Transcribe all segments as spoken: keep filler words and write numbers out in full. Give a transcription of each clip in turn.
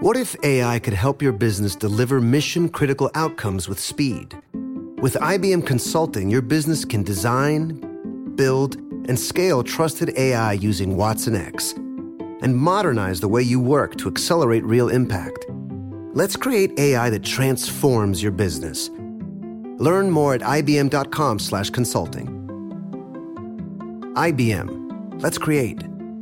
What if A I could help your business deliver mission-critical outcomes with speed? With I B M Consulting, your business can design, build, and scale trusted A I using Watson X, and modernize the way you work to accelerate real impact. Let's create A I that transforms your business. Learn more at ibm.com slash consulting. I B M. Let's create.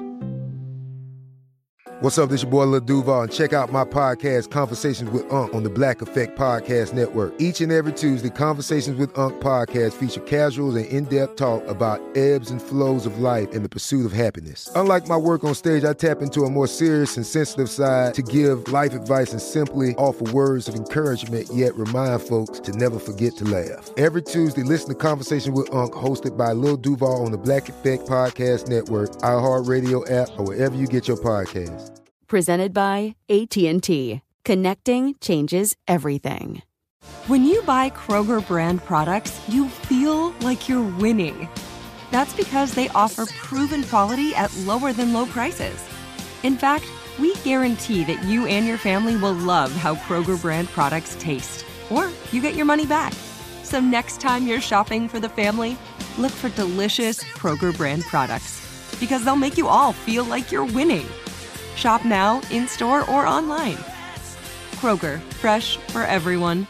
What's up, this your boy Lil Duval, and check out my podcast, Conversations with Unc, on the Black Effect Podcast Network. Each and every Tuesday, Conversations with Unc podcast feature casuals and in-depth talk about ebbs and flows of life and the pursuit of happiness. Unlike my work on stage, I tap into a more serious and sensitive side to give life advice and simply offer words of encouragement, yet remind folks to never forget to laugh. Every Tuesday, listen to Conversation with Unc, hosted by Lil Duval on the Black Effect Podcast Network, iHeartRadio app, or wherever you get your podcasts. Presented by A T and T. Connecting changes everything. When you buy Kroger brand products, you feel like you're winning. That's because they offer proven quality at lower than low prices. In fact, we guarantee that you and your family will love how Kroger brand products taste, or you get your money back. So next time you're shopping for the family, look for delicious Kroger brand products, because they'll make you all feel like you're winning. Shop now, in-store, or online. Kroger, fresh for everyone.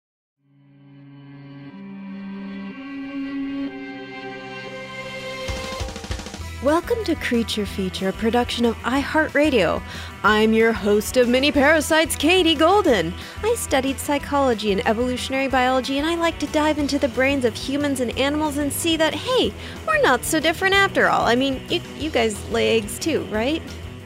Welcome to Creature Feature, a production of iHeartRadio. I'm your host of Mini Parasites, Katie Golden. I studied psychology and evolutionary biology, and I like to dive into the brains of humans and animals and see that, hey, we're not so different after all. I mean, you, you guys lay eggs too, right?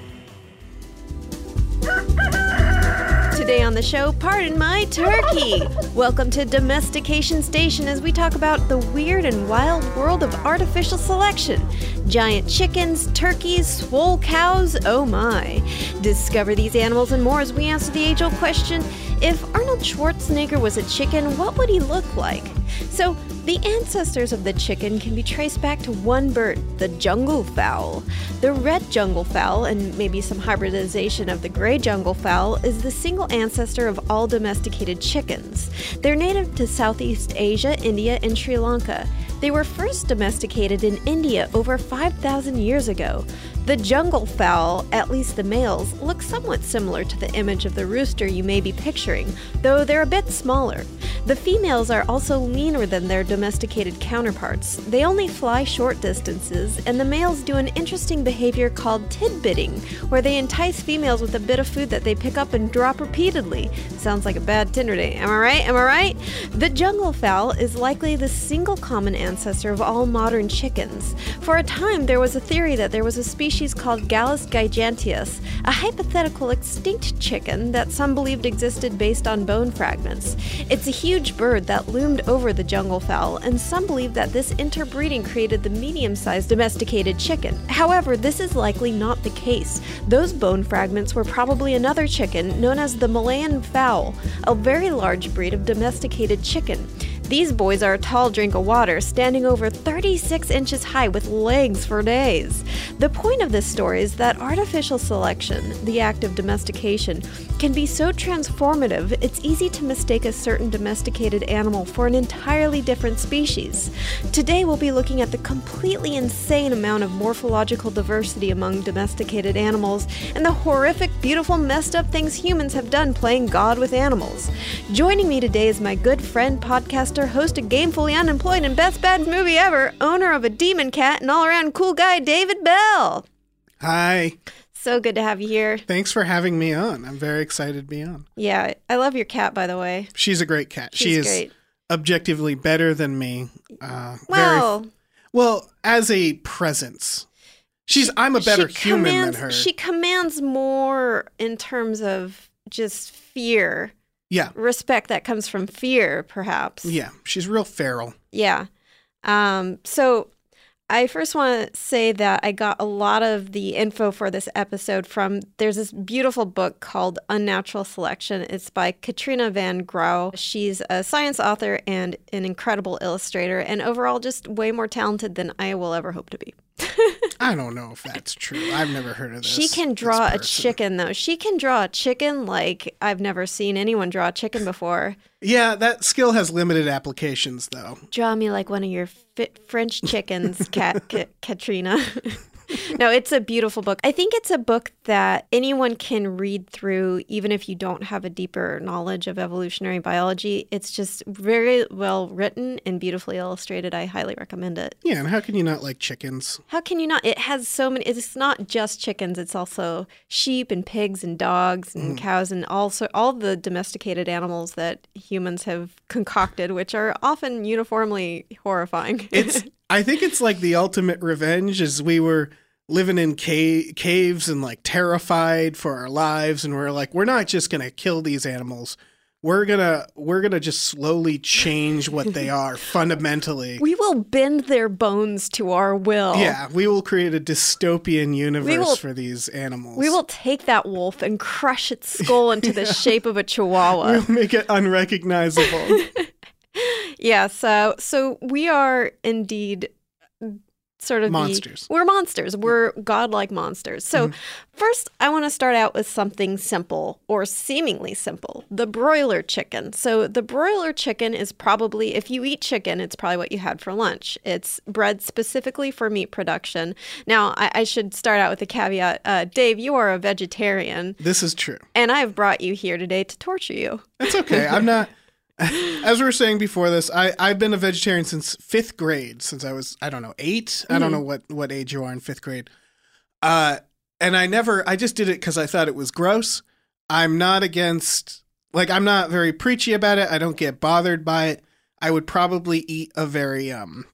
Today on the show, pardon my turkey. Welcome to Domestication Station as we talk about the weird and wild world of artificial selection. Giant chickens, turkeys, swole cows, oh my. Discover these animals and more as we answer the age-old question, if Arnold Schwarzenegger was a chicken, what would he look like? So, the ancestors of the chicken can be traced back to one bird, the jungle fowl. The red jungle fowl, and maybe some hybridization of the gray jungle fowl, is the single ancestor of all domesticated chickens. They're native to Southeast Asia, India, and Sri Lanka. They were first domesticated in India over five thousand years ago. The jungle fowl, at least the males, look somewhat similar to the image of the rooster you may be picturing, though they're a bit smaller. The females are also leaner than their domesticated counterparts. They only fly short distances, and the males do an interesting behavior called tidbitting, where they entice females with a bit of food that they pick up and drop repeatedly. Sounds like a bad Tinder date. Am I right? Am I right? The jungle fowl is likely the single common ancestor of all modern chickens. For a time, there was a theory that there was a species called Gallus giganteus, a hypothetical extinct chicken that some believed existed based on bone fragments. It's a huge bird that loomed over the jungle fowl, and some believe that this interbreeding created the medium-sized domesticated chicken. However, this is likely not the case. Those bone fragments were probably another chicken known as the Malayan fowl, a very large breed of domesticated chicken. These boys are a tall drink of water, standing over thirty-six inches high with legs for days. The point of this story is that artificial selection, the act of domestication, can be so transformative it's easy to mistake a certain domesticated animal for an entirely different species. Today we'll be looking at the completely insane amount of morphological diversity among domesticated animals and the horrific, beautiful, messed up things humans have done playing God with animals. Joining me today is my good friend, podcaster, host of Gamefully Unemployed and Best Bad Movie Ever, owner of a demon cat, and all-around cool guy, David Bell. Hi. So good to have you here. Thanks for having me on. I'm very excited to be on. Yeah, I love your cat, by the way. She's a great cat. She's she is great. Objectively better than me. Uh, well, very, well, as a presence. She's. I'm a better human commands, than her. She commands more in terms of just fear. Yeah. Respect that comes from fear, perhaps. Yeah. She's real feral. Yeah. Um, so I first want to say that I got a lot of the info for this episode from, there's this beautiful book called Unnatural Selection. It's by Katrina Van Grauw. She's a science author and an incredible illustrator, and overall just way more talented than I will ever hope to be. I don't know if that's true. I've never heard of this. She can draw a chicken, though. She can draw a chicken like I've never seen anyone draw a chicken before. Yeah, that skill has limited applications, though. Draw me like one of your fit French chickens, Kat, Ka- Katrina. No, it's a beautiful book. I think it's a book that anyone can read through, even if you don't have a deeper knowledge of evolutionary biology. It's just very well written and beautifully illustrated. I highly recommend it. Yeah, and how can you not like chickens? How can you not? It has so many. It's not just chickens. It's also sheep and pigs and dogs and mm. cows and also all the domesticated animals that humans have concocted, which are often uniformly horrifying. It's. I think it's like the ultimate revenge as we were living in ca- caves and like terrified for our lives. And we're like, we're not just going to kill these animals. We're going to we're gonna just slowly change what they are fundamentally. We will bend their bones to our will. Yeah, we will create a dystopian universe will, for these animals. We will take that wolf and crush its skull into the shape of a chihuahua. We'll make it unrecognizable. Yeah, so so we are indeed sort of monsters. The, we're monsters. We're godlike monsters. So mm. first, I want to start out with something simple or seemingly simple, the broiler chicken. So the broiler chicken is probably, if you eat chicken, it's probably what you had for lunch. It's bred specifically for meat production. Now, I, I should start out with a caveat. Uh, Dave, you are a vegetarian. This is true. And I've brought you here today to torture you. That's okay. I'm not... As we were saying before this, I, I've been a vegetarian since fifth grade, since I was, I don't know, eight? Mm-hmm. I don't know what, what age you are in fifth grade. Uh, and I never, I just did it because I thought it was gross. I'm not against, like, I'm not very preachy about it. I don't get bothered by it. I would probably eat a very um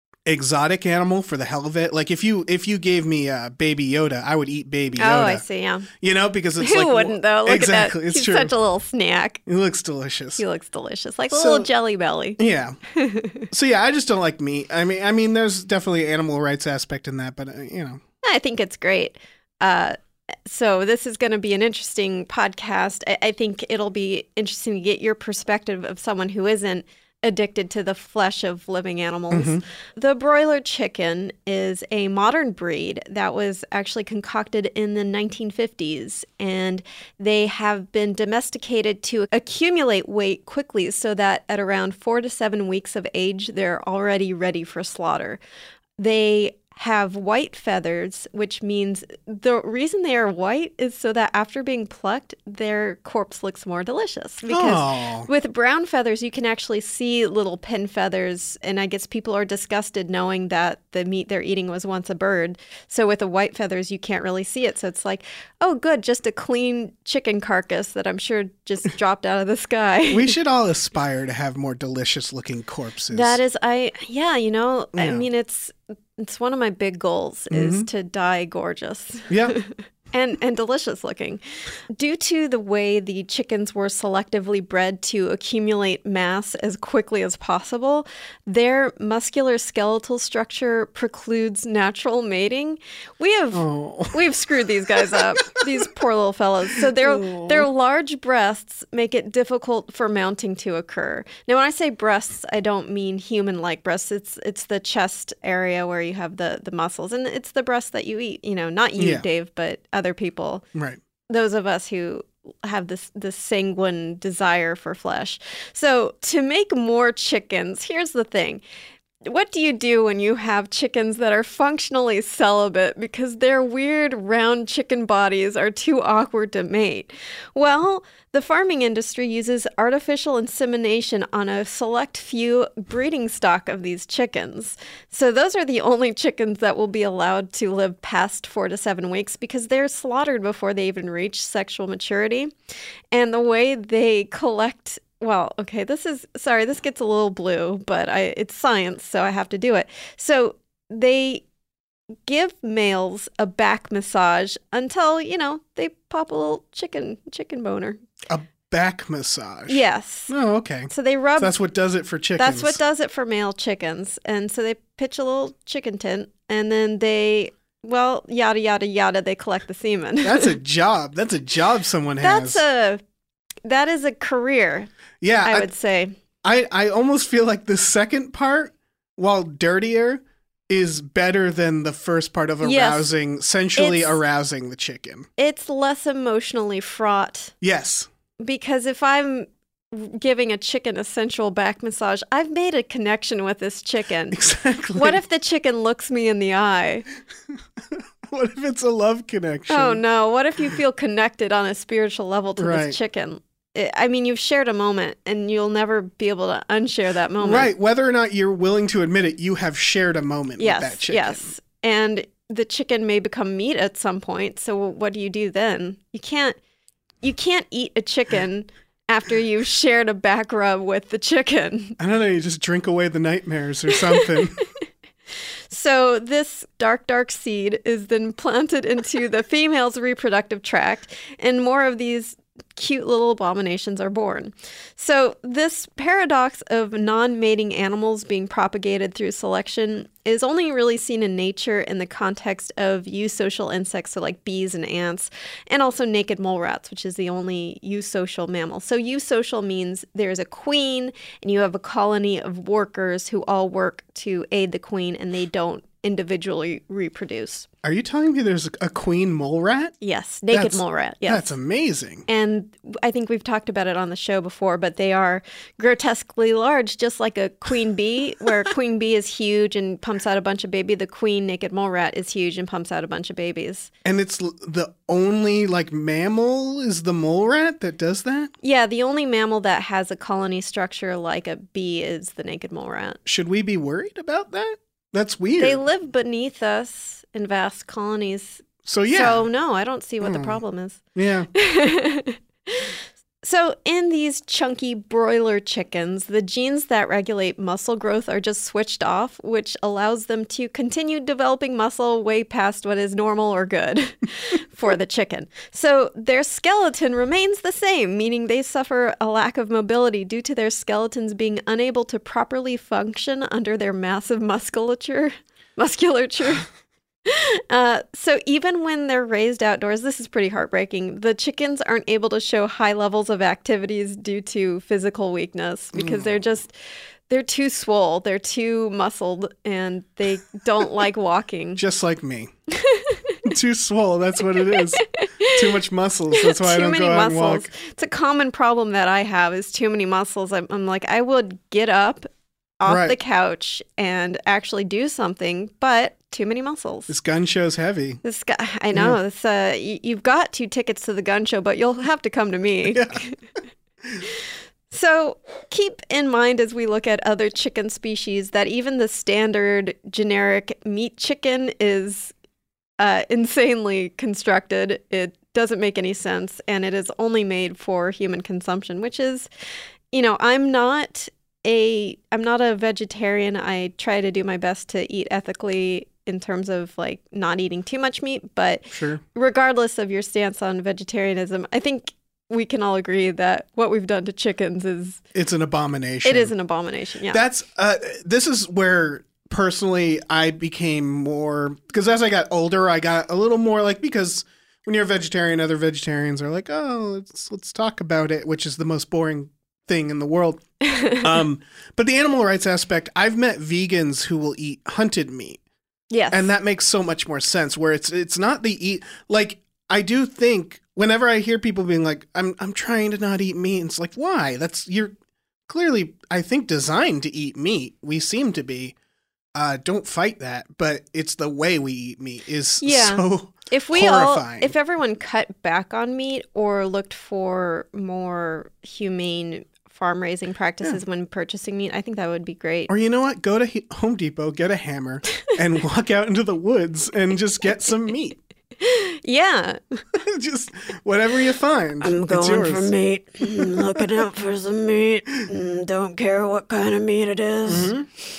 exotic animal for the hell of it. Like if you if you gave me uh, Baby Yoda, I would eat Baby Yoda. Oh, I see. Yeah. You know, because it's Who like wouldn't though? Look exactly, at that. It's He's true. Such a little snack. He looks delicious. He looks delicious, like a so, little jelly belly. Yeah. So yeah, I just don't like meat. I mean, I mean, there's definitely an animal rights aspect in that, but uh, you know, I think it's great. Uh, so this is going to be an interesting podcast. I, I think it'll be interesting to get your perspective of someone who isn't addicted to the flesh of living animals. Mm-hmm. The broiler chicken is a modern breed that was actually concocted in the nineteen fifties, and they have been domesticated to accumulate weight quickly so that at around four to seven weeks of age, they're already ready for slaughter. They have white feathers, which means the reason they are white is so that after being plucked, their corpse looks more delicious. Because oh. with brown feathers, you can actually see little pin feathers, and I guess people are disgusted knowing that the meat they're eating was once a bird. So with the white feathers, you can't really see it. So it's like, oh, good, just a clean chicken carcass that I'm sure just dropped out of the sky. We should all aspire to have more delicious looking corpses. That is, I, yeah, you know, Yeah. I mean, it's, It's one of my big goals is Mm-hmm. to die gorgeous. Yeah. and and delicious looking. Due to the way the chickens were selectively bred to accumulate mass as quickly as possible, their muscular skeletal structure precludes natural mating. We have Oh. we've screwed these guys up. These poor little fellows. So their Oh. their large breasts make it difficult for mounting to occur. Now, when I say breasts, I don't mean human-like breasts. It's it's the chest area where you have the the muscles, and it's the breasts that you eat. You know, not you, Yeah. Dave, but other people. Right. Those of us who have this this sanguine desire for flesh. So to make more chickens, here's the thing. What do you do when you have chickens that are functionally celibate because their weird round chicken bodies are too awkward to mate? Well, the farming industry uses artificial insemination on a select few breeding stock of these chickens. So those are the only chickens that will be allowed to live past four to seven weeks because they're slaughtered before they even reach sexual maturity. And the way they collect Well, okay, this is, sorry, this gets a little blue, but I it's science, so I have to do it. So they give males a back massage until, you know, they pop a little chicken, chicken boner. A back massage. Yes. Oh, okay. So they rub. So that's what does it for chickens. That's what does it for male chickens. And so they pitch a little chicken tent, and then they, well, yada, yada, yada, they collect the semen. That's a job. That's a job someone has. That's a, that is a career. Yeah, I, I would say. I, I almost feel like the second part, while dirtier, is better than the first part of Yes. arousing, sensually It's- arousing the chicken. It's less emotionally fraught Yes. because if I'm giving a chicken a sensual back massage, I've made a connection with this chicken. Exactly. What if the chicken looks me in the eye? What if it's a love connection? Oh no, what if you feel connected on a spiritual level to Right. this chicken? I I mean, you've shared a moment and you'll never be able to unshare that moment. Right. Whether or not you're willing to admit it, you have shared a moment Yes, with that chicken. yes. And the chicken may become meat at some point. So what do you do then? You can't you can't eat a chicken after you've shared a back rub with the chicken. I don't know, you just drink away the nightmares or something. So this dark, dark seed is then planted into the female's reproductive tract, and more of these cute little abominations are born. So this paradox of non-mating animals being propagated through selection is only really seen in nature in the context of eusocial insects, so like bees and ants, and also naked mole rats, which is the only eusocial mammal. So eusocial means there's a queen and you have a colony of workers who all work to aid the queen and they don't individually reproduce. Are you telling me there's a queen mole rat? Yes, naked That's- mole rat. Yes. That's amazing. And I think we've talked about it on the show before, but they are grotesquely large, just like a queen bee, where a queen bee is huge and pumps out a bunch of baby. The queen naked mole rat is huge and pumps out a bunch of babies. And it's l- the only like mammal is the mole rat that does that? Yeah, the only mammal that has a colony structure like a bee is the naked mole rat. Should we be worried about that? That's weird. They live beneath us in vast colonies. so yeah. So, no, I don't see what the Hmm. problem is. yeah. So in these chunky broiler chickens, the genes that regulate muscle growth are just switched off, which allows them to continue developing muscle way past what is normal or good for the chicken. So their skeleton remains the same, meaning they suffer a lack of mobility due to their skeletons being unable to properly function under their massive musculature. Musculature. Uh, so even when they're raised outdoors, this is pretty heartbreaking. The chickens aren't able to show high levels of activities due to physical weakness because they're just, they're too swole, they're too muscled, and they don't like walking. Just like me. Too swole, that's what it is. Too much muscles. That's why I Too don't many go out muscles. and walk. It's a common problem that I have is too many muscles. I'm, I'm like, I would get up off Right. the couch and actually do something, but too many muscles. This gun show's heavy. This guy, I know. This, uh, y- you've got two tickets to the gun show, but you'll have to come to me. So keep in mind as we look at other chicken species that even the standard generic meat chicken is uh, insanely constructed. It doesn't make any sense, and it is only made for human consumption, which is, you know, I'm not a I'm not a vegetarian. I try to do my best to eat ethically in terms of like not eating too much meat, but Sure. regardless of your stance on vegetarianism, I think we can all agree that what we've done to chickens is It's an abomination. it is an abomination. Yeah. That's uh this is where personally I became more because as I got older I got a little more like because when you're a vegetarian other vegetarians are like, "Oh, let's let's talk about it," which is the most boring thing in the world. um but the animal rights aspect, I've met vegans who will eat hunted meat. yes. And that makes so much more sense where it's it's not the eat like I do think whenever I hear people being like, I'm I'm trying to not eat meat, it's like, why? That's you're clearly I think designed to eat meat. We seem to be. Uh don't fight that, but it's the way we eat meat is Yeah. so if we horrifying. all if everyone cut back on meat or looked for more humane farm raising practices when purchasing meat, I think that would be great. Or you know what? Go to H- Home Depot, get a hammer, and walk out into the woods and just get some meat. Yeah. Just whatever you find. it's yours. meat. Looking out for some meat. Don't care what kind of meat it is.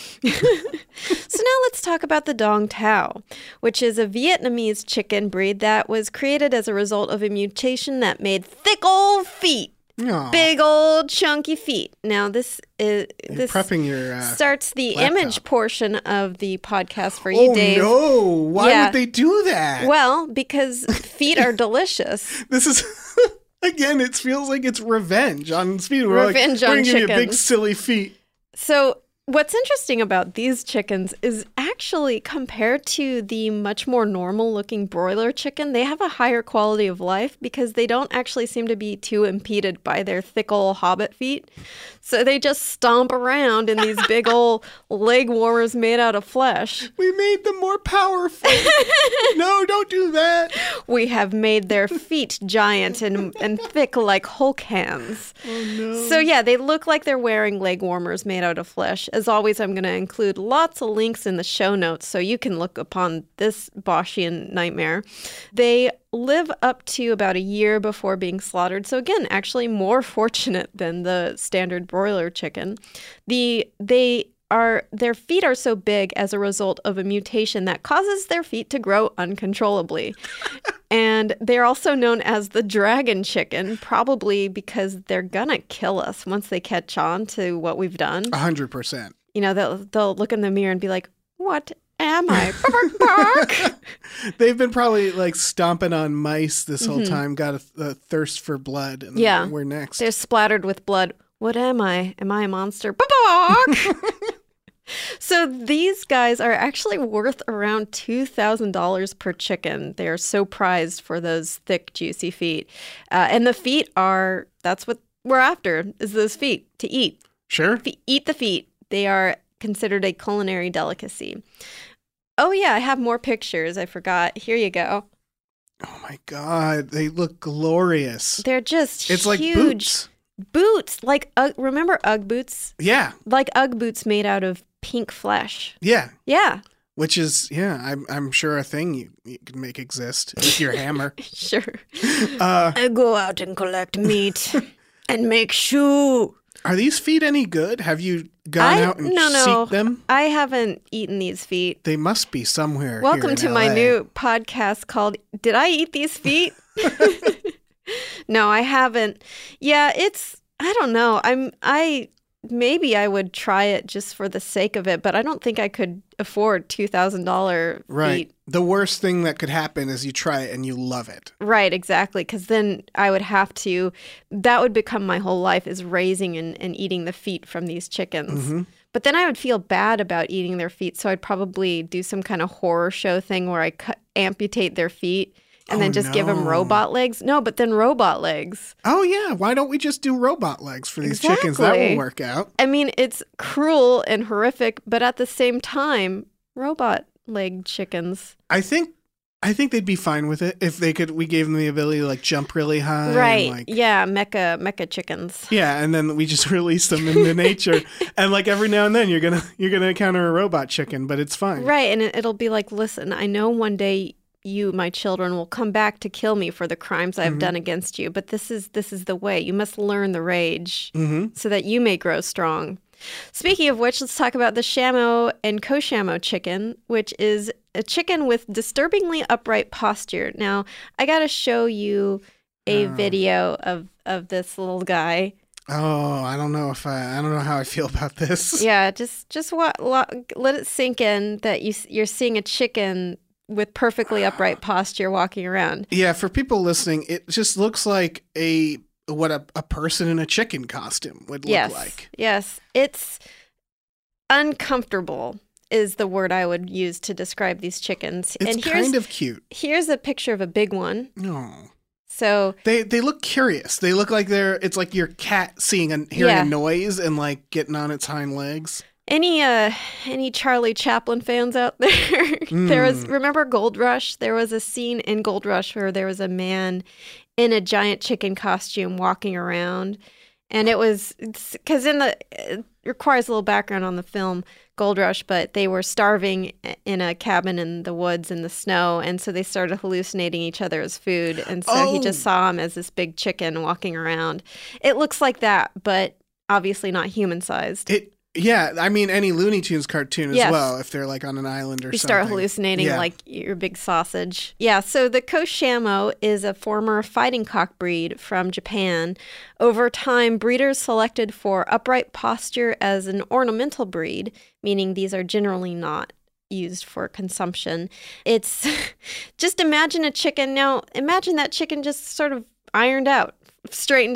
So now let's talk about the Dong Tao, which is a Vietnamese chicken breed that was created as a result of a mutation that made thick old feet. Aw, Big old chunky feet. Now this is you're this prepping your uh, starts the laptop. image portion of the podcast for you, Oh Dave. no! Why Yeah. would they do that? Well, because feet are delicious. This is again. It feels like it's revenge on speed. We're Revenge like, on we're gonna give you big chickens. silly feet. So What's interesting about these chickens is actually compared to the much more normal looking broiler chicken, they have a higher quality of life because they don't actually seem to be too impeded by their thick old hobbit feet. So they just stomp around in these big old leg warmers made out of flesh. We made them more powerful. No, don't do that. We have made their feet giant and, and thick like Hulk hands. Oh, no. So yeah, they look like they're wearing leg warmers made out of flesh. As always, I'm going to include lots of links in the show notes so you can look upon this Boschian nightmare. They live up to about a year before being slaughtered. So again, actually more fortunate than the standard broiler chicken. The they are their feet are so big as a result of a mutation that causes their feet to grow uncontrollably. And they're also known as the dragon chicken, probably because they're gonna kill us once they catch on to what we've done. A hundred percent. You know, they'll they'll look in the mirror and be like, "What am I?" Bark, bark. They've been probably like stomping on mice this whole Mhm. time, got a, a thirst for blood. And Yeah. we're next. They're splattered with blood. What am I? Am I a monster? Bark. So these guys are actually worth around two thousand dollars per chicken. They are so prized for those thick, juicy feet. Uh, and the feet are, that's what we're after, is those feet, to eat. Sure. Fe- eat the feet. They are considered a culinary delicacy. Oh, yeah, I have more pictures. I forgot. Here you go. Oh my God, they look glorious. They're just It's like huge. boots. Boots. Like, uh, remember Ugg boots? Yeah, Like Ugg boots made out of pink flesh. yeah. Yeah, Which is, yeah, I'm I'm sure a thing you, you can make exist with your hammer. sure. Uh, I go out and collect meat and make shoe. are these feet any good? Have you gone I- out and no, no. seeked them? I haven't eaten these feet. They must be somewhere. here Welcome in to my L A. new podcast called Did I Eat These Feet? No, I haven't. Yeah, it's, I don't know. I'm, I, maybe I would try it just for the sake of it, but I don't think I could afford two thousand dollars Right. feet. The worst thing that could happen is you try it and you love it. Right, exactly. Because then I would have to, that would become my whole life is raising and, and eating the feet from these chickens. Mm-hmm. But then I would feel bad about eating their feet. So I'd probably do some kind of horror show thing where I cut, amputate their feet and Oh, then just give them no. robot legs. No, but then robot legs. Oh, yeah. Why don't we just do robot legs for these chickens? That Exactly. will work out. I mean, it's cruel and horrific, but at the same time, robot leg chickens. I think I think they'd be fine with it if they could. We gave them the ability to like jump really high. Right. And, like, Yeah, mecha mecha chickens. yeah, and then we just release them into nature, and like every now and then you're gonna you're gonna encounter a robot chicken, but it's fine. Right, and it, it'll be like, listen, I know one day you, my children, will come back to kill me for the crimes I've Mhm. done against you, but this is this is the way. You must learn the rage Mm-hmm. so that you may grow strong. Speaking of which, let's talk about the Shamo and Koshamo chicken, which is a chicken with disturbingly upright posture. Now, I got to show you a Oh. video of, of this little guy. Oh, I don't know if I I don't know how I feel about this. Yeah, just just wa- lo- let it sink in that you s- you're seeing a chicken with perfectly upright posture walking around. Yeah, for people listening, it just looks like a what a, a person in a chicken costume would look Yes, like. yes, it's uncomfortable is the word I would use to describe these chickens. It's and here's kind of cute. here's a picture of a big one. No. So They they look curious. They look like they're it's like your cat seeing a hearing Yeah. a noise and like getting on its hind legs. any uh any Charlie Chaplin fans out there? There was remember Gold Rush? There was a scene in Gold Rush where there was a man in a giant chicken costume walking around, and it was because in the it requires a little background on the film Gold Rush, but they were starving in a cabin in the woods in the snow, and so they started hallucinating each other as food, and so he just Oh. saw him as this big chicken walking around. It looks like that, but obviously not human sized. It yeah, I mean any Looney Tunes cartoon as Yes. well if they're like on an island or You something. start hallucinating Yeah. like your big sausage. Yeah, so the Koshamo is a former fighting cock breed from Japan. Over time, breeders selected for upright posture as an ornamental breed, meaning these are generally not used for consumption. It's just imagine a chicken. Now, imagine that chicken just sort of ironed out, straightened out.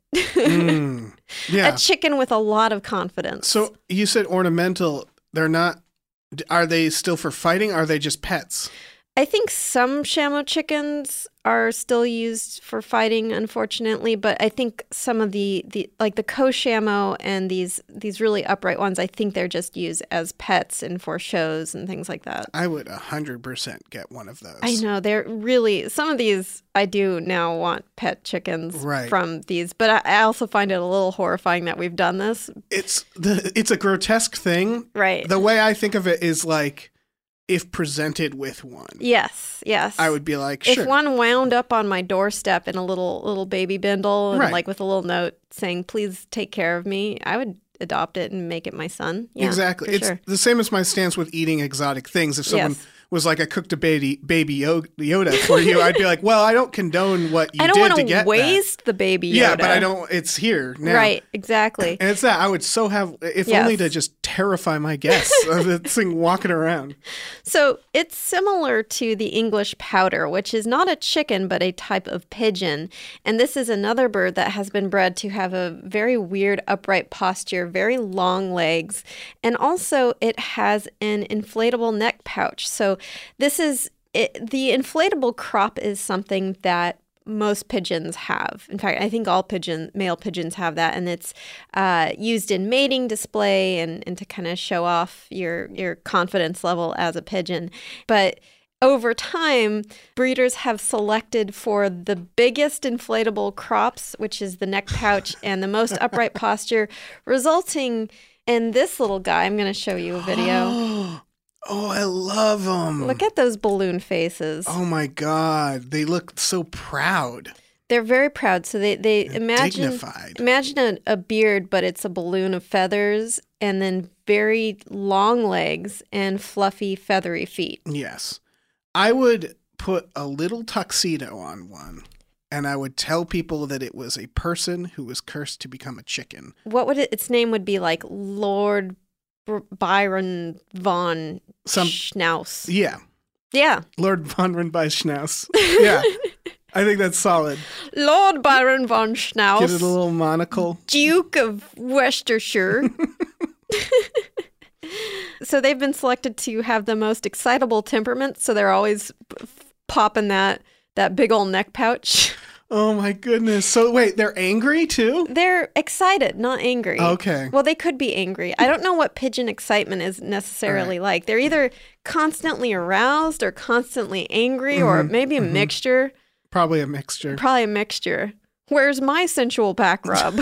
Mm, yeah. A chicken with a lot of confidence. So you said ornamental. They're not. Are they still for fighting? Or are they just pets? I think some Shamo chickens are still used for fighting, unfortunately, but I think some of the, the like the Koshamo and these these really upright ones, I think they're just used as pets and for shows and things like that. I would one hundred percent get one of those. I know. They're really, some of these I do now want pet chickens right. from these, but I, I also find it a little horrifying that we've done this. It's the it's a grotesque thing. Right. The way I think of it is like, if presented with one. Yes, yes. I would be like, sure. If one wound up on my doorstep in a little little baby bindle and right. like with a little note saying, please take care of me, I would adopt it and make it my son. Yeah, exactly. It's sure. the same as my stance with eating exotic things. If someone yes. was like, I cooked a baby baby Yoda for you, I'd be like, well, I don't condone what you I don't did want to to get waste that. the baby Yoda. Yeah, but I don't, it's here now. Right, exactly. And it's that, I would so have, if yes. only to just terrify my guests of this thing walking around. So it's similar to the English pouter, which is not a chicken, but a type of pigeon. And this is another bird that has been bred to have a very weird upright posture, very long legs. And also it has an inflatable neck pouch. So this is, it, the inflatable crop is something that most pigeons have. In fact, I think all pigeon male pigeons have that, and it's uh, used in mating display and, and to kind of show off your your confidence level as a pigeon. But over time, breeders have selected for the biggest inflatable crops, which is the neck pouch and the most upright posture, resulting in this little guy. I'm going to show you a video. Oh, I love them. Look at those balloon faces. Oh my God. They look so proud. They're very proud. So they, they They're imagine dignified. imagine a, a beard, but it's a balloon of feathers and then very long legs and fluffy, feathery feet. Yes. I would put a little tuxedo on one, and I would tell people that it was a person who was cursed to become a chicken. What would it, its name would be like Lord Byron von Some, Schnauz. Yeah. Yeah. Lord von Schnauz. Yeah. I think that's solid. Lord Byron von Schnauz. Get it a little monocle. Duke of Worcestershire. So they've been selected to have the most excitable temperament, so they're always p- popping that that big old neck pouch. Oh my goodness. So wait, they're angry too? They're excited, not angry. Okay. Well, they could be angry. I don't know what pigeon excitement is necessarily right. like. They're either constantly aroused or constantly angry, mm-hmm. or maybe a mm-hmm. mixture. Probably a mixture. Probably a mixture. Where's my sensual back rub?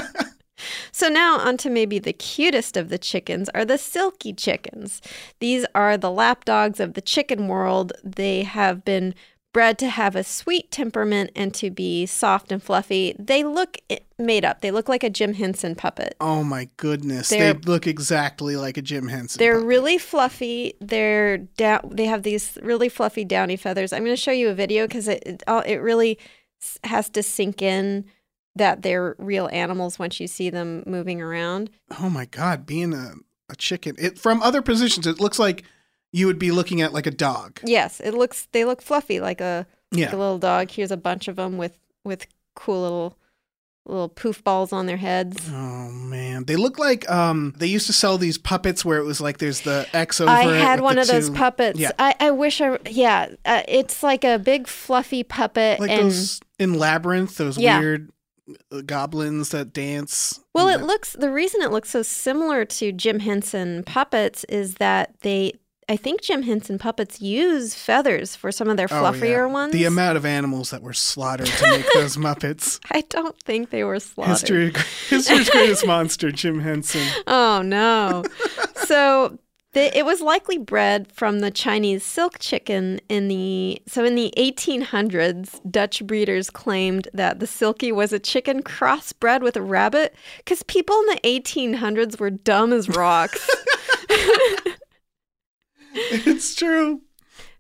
So now onto maybe the cutest of the chickens are the silky chickens. These are the lapdogs of the chicken world. They have been bred to have a sweet temperament and to be soft and fluffy. They look made up. They look like a Jim Henson puppet. Oh my goodness. They're, they look exactly like a Jim Henson They're puppet. really fluffy. They're da- They have these really fluffy downy feathers. I'm going to show you a video because it, it, it really has to sink in that they're real animals once you see them moving around. Oh my God, being a, a chicken. It from other positions, it looks like you would be looking at like a dog. Yes, it looks. They look fluffy, like a, yeah. like a little dog. Here's a bunch of them with with cool little little poof balls on their heads. Oh man, they look like um they used to sell these puppets where it was like there's the X over I it. had with one the of those two- puppets. Yeah. I, I wish I yeah. Uh, it's like a big fluffy puppet, Like and those in Labyrinth, those Yeah. weird goblins that dance. well, And it looks. The reason it looks so similar to Jim Henson puppets is that they. I think Jim Henson puppets use feathers for some of their Oh, fluffier yeah. ones. The amount of animals that were slaughtered to make those Muppets. I don't think they were slaughtered. History, history's greatest monster, Jim Henson. Oh, no. So the, it was likely bred from the Chinese silk chicken in the... So in the eighteen hundreds, Dutch breeders claimed that the silkie was a chicken crossbred with a rabbit because people in the eighteen hundreds were dumb as rocks. It's true.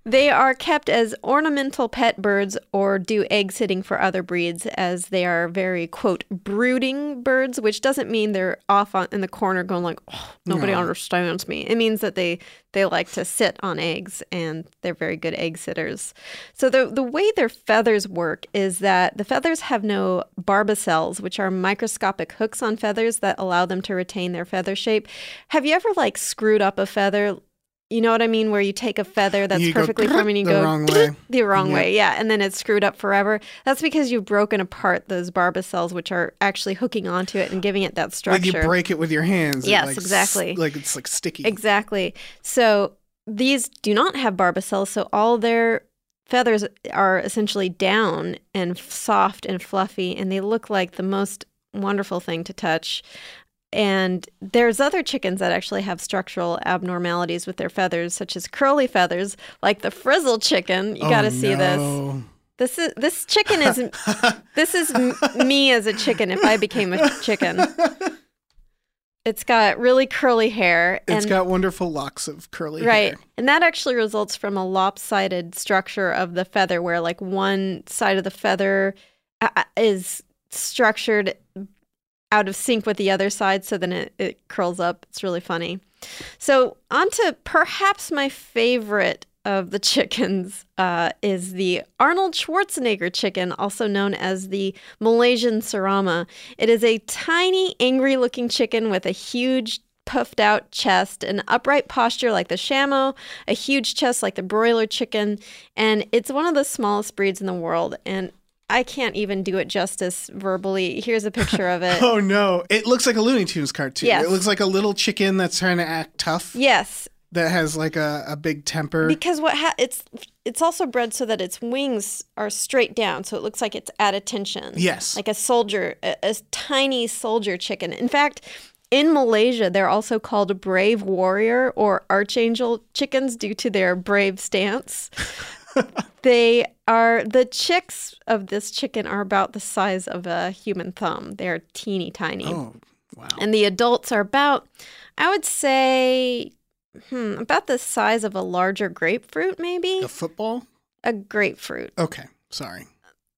They are kept as ornamental pet birds or do egg sitting for other breeds, as they are very, quote, brooding birds, which doesn't mean they're off on, in the corner going like, oh, nobody No. understands me. It means that they, they like to sit on eggs, and they're very good egg sitters. So the, the way their feathers work is that the feathers have no barbicels, which are microscopic hooks on feathers that allow them to retain their feather shape. Have you ever like screwed up a feather? You know what I mean? Where you take a feather that's You go perfectly formed and you the go wrong way. the wrong Yeah. way. Yeah. And then it's screwed up forever. That's because you've broken apart those barbicels, which are actually hooking onto it and giving it that structure. Like you break it with your hands. It, Yes, like, s- exactly. Like it's like sticky. Exactly. So these do not have barbicels. So all their feathers are essentially down and f- soft and fluffy, and they look like the most wonderful thing to touch. And there's other chickens that actually have structural abnormalities with their feathers, such as curly feathers, like the frizzle chicken. You Oh, got to see this. no. This is this chicken is this is m- me as a chicken if I became a chicken. It's got really curly hair. It's and, got wonderful locks of curly right, hair. and that actually results from a lopsided structure of the feather, where like one side of the feather uh, is structured out of sync with the other side, so then it, it curls up. It's really funny. So on to perhaps my favorite of the chickens uh, is the Arnold Schwarzenegger chicken, also known as the Malaysian Sarama. It is a tiny, angry-looking chicken with a huge puffed out chest, an upright posture like the Shamo, a huge chest like the broiler chicken, and it's one of the smallest breeds in the world. And I can't even do it justice verbally. Here's a picture of it. Oh no! It looks like a Looney Tunes cartoon. Yes. It looks like a little chicken that's trying to act tough. Yes, That has like a, a big temper. because what ha- it's it's also bred so that its wings are straight down, so it looks like it's at attention. Yes. like a soldier, a, a tiny soldier chicken. In fact, in Malaysia, they're also called brave warrior or archangel chickens due to their brave stance. They are, the chicks of this chicken are about the size of a human thumb. They're teeny tiny. Oh, wow. And the adults are about, I would say, hmm, about the size of a larger grapefruit, maybe? A football? A grapefruit. Okay. Sorry.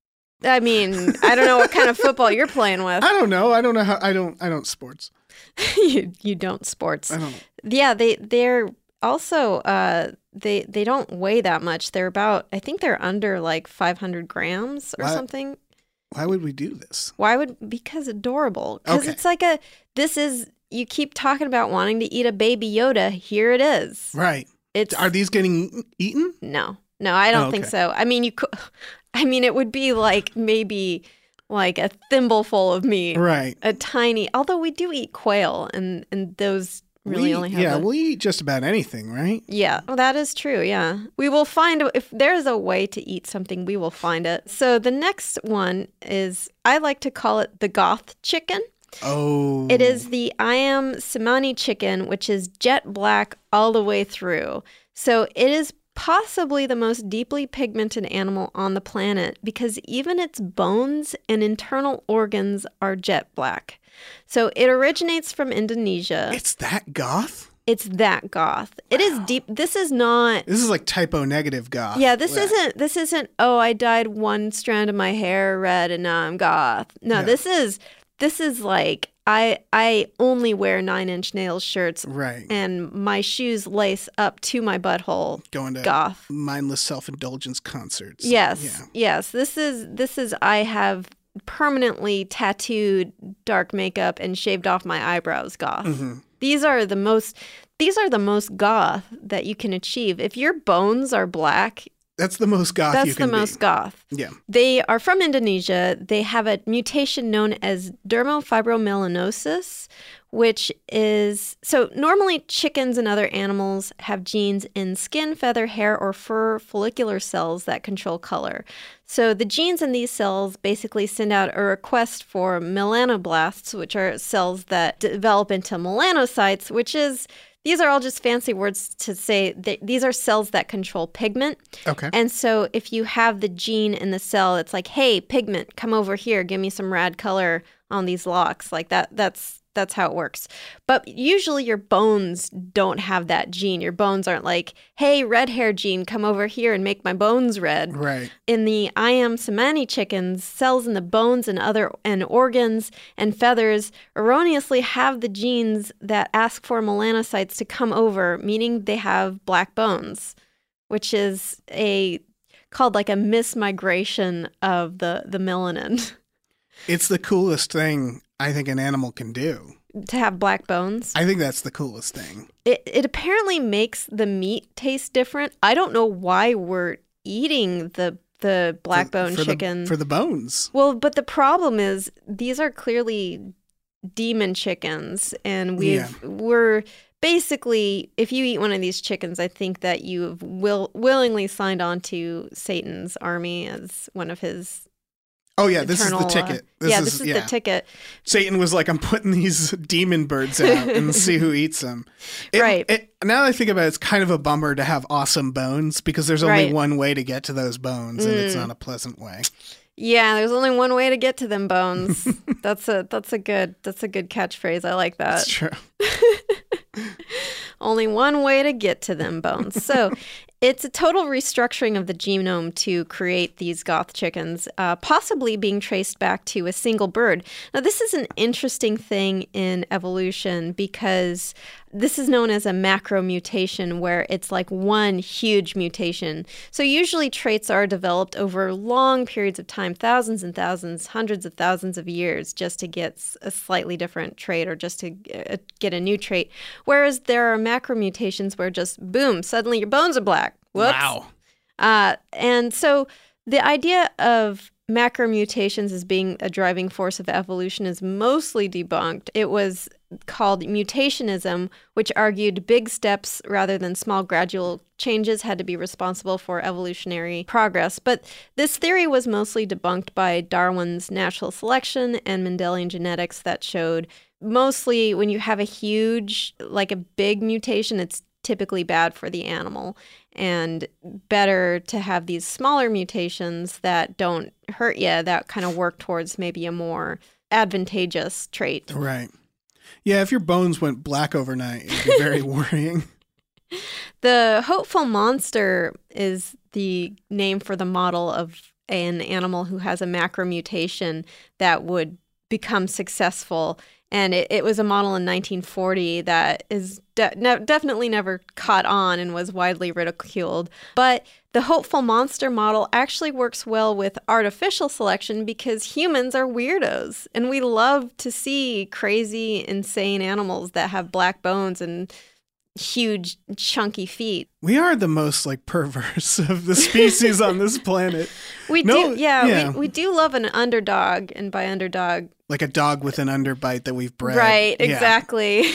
I mean, I don't know what kind of football you're playing with. I don't know. I don't know how. I don't. I don't sports. you, you don't sports. I don't. Yeah, they they're also uh they they don't weigh that much. They're about, I think they're under like five hundred grams or What? something. Why would we do this? Why would, because adorable. Because Okay. it's like a, this is, you keep talking about wanting to eat a baby Yoda. Here it is. Right. It's Are these getting eaten? no, no, I don't Oh, think okay. so. I mean, you could, I mean, it would be like maybe like a thimbleful of meat, Right. a tiny, although we do eat quail and, and those really we, only have yeah, a, we eat just about anything, right? yeah, well, that is true. Yeah. We will find, if there's a way to eat something, we will find it. So the next one is, I like to call it the goth chicken. Oh. It is the Ayam Cemani chicken, which is jet black all the way through. So it is possibly the most deeply pigmented animal on the planet because even its bones and internal organs are jet black. So it originates from Indonesia. It's that goth? It's that goth. It is deep. This is not. This is like typo negative goth. Yeah, this Like, isn't. This isn't. Oh, I dyed one strand of my hair red and now I'm goth. No, Yeah. this is. This is like I. I only wear nine inch nails shirts, Right. and my shoes lace up to my butthole. Going to Goth. mindless self-indulgence concerts. Yes, Yeah. yes. This is. This is. I have permanently tattooed dark makeup and shaved off my eyebrows. Goth. Mhm. These are the most. These are the most goth that you can achieve. If your bones are black, That's the most goth you that's the can most be. goth. Yeah. They are from Indonesia. They have a mutation known as dermofibromelanosis, which is so normally chickens and other animals have genes in skin, feather, hair, or fur follicular cells that control color. So the genes in these cells basically send out a request for melanoblasts, which are cells that develop into melanocytes, which is these are all just fancy words to say that these are cells that control pigment. Okay. And so if you have the gene in the cell, it's like, hey, pigment, come over here, give me some rad color on these locks. Like that that's that's how it works. But usually your bones don't have that gene. Your bones aren't like, hey, red hair gene, come over here and make my bones red. Right. In the Ayam Cemani chickens, cells in the bones and other and organs and feathers erroneously have the genes that ask for melanocytes to come over, meaning they have black bones, which is a called like a mismigration of the, the melanin. It's the coolest thing I think an animal can do. To have black bones? I think that's the coolest thing. It it apparently makes the meat taste different. I don't know why we're eating the the black For- bone for chicken. The, for the bones. Well, but the problem is these are clearly demon chickens, and we've Yeah. we're basically, if you eat one of these chickens, I think that you've will willingly signed on to Satan's army as one of his. Oh, yeah, this eternal, is the ticket. Uh, This yeah, is, this is yeah. the ticket. Satan was like, I'm putting these demon birds out and see who eats them. It, Right. It, now that I think about it, it's kind of a bummer to have awesome bones because there's only Right. one way to get to those bones, and it's Mm. not a pleasant way. Yeah, there's only one way to get to them bones. that's a that's a good that's a good catchphrase. I like that. That's true. Only one way to get to them bones. So it's a total restructuring of the genome to create these goth chickens, uh, possibly being traced back to a single bird. Now, this is an interesting thing in evolution because this is known as a macromutation, where it's like one huge mutation. So usually traits are developed over long periods of time, thousands and thousands, hundreds of thousands of years, just to get s- a slightly different trait or just to uh, get a new trait. Whereas there are macromutations where just, boom, suddenly your bones are black. Whoops. Wow. Uh, and so the idea of macromutations as being a driving force of evolution is mostly debunked. It was called mutationism, which argued big steps rather than small gradual changes had to be responsible for evolutionary progress. But this theory was mostly debunked by Darwin's natural selection and Mendelian genetics that showed mostly when you have a huge, like a big mutation, it's typically bad for the animal, and better to have these smaller mutations that don't hurt you, that kind of work towards maybe a more advantageous trait. Right. Yeah, if your bones went black overnight, it'd be very worrying. The hopeful monster is the name for the model of an animal who has a macromutation that would become successful. And it, it was a model in nineteen forty that is de- ne- definitely never caught on and was widely ridiculed. But the hopeful monster model actually works well with artificial selection because humans are weirdos. And we love to see crazy, insane animals that have black bones and huge, chunky feet. We are the most like perverse of the species on this planet. We No, do, yeah, yeah. We, we do love an underdog. And by underdog, Like a dog with an underbite that we've bred. right, Yeah. exactly.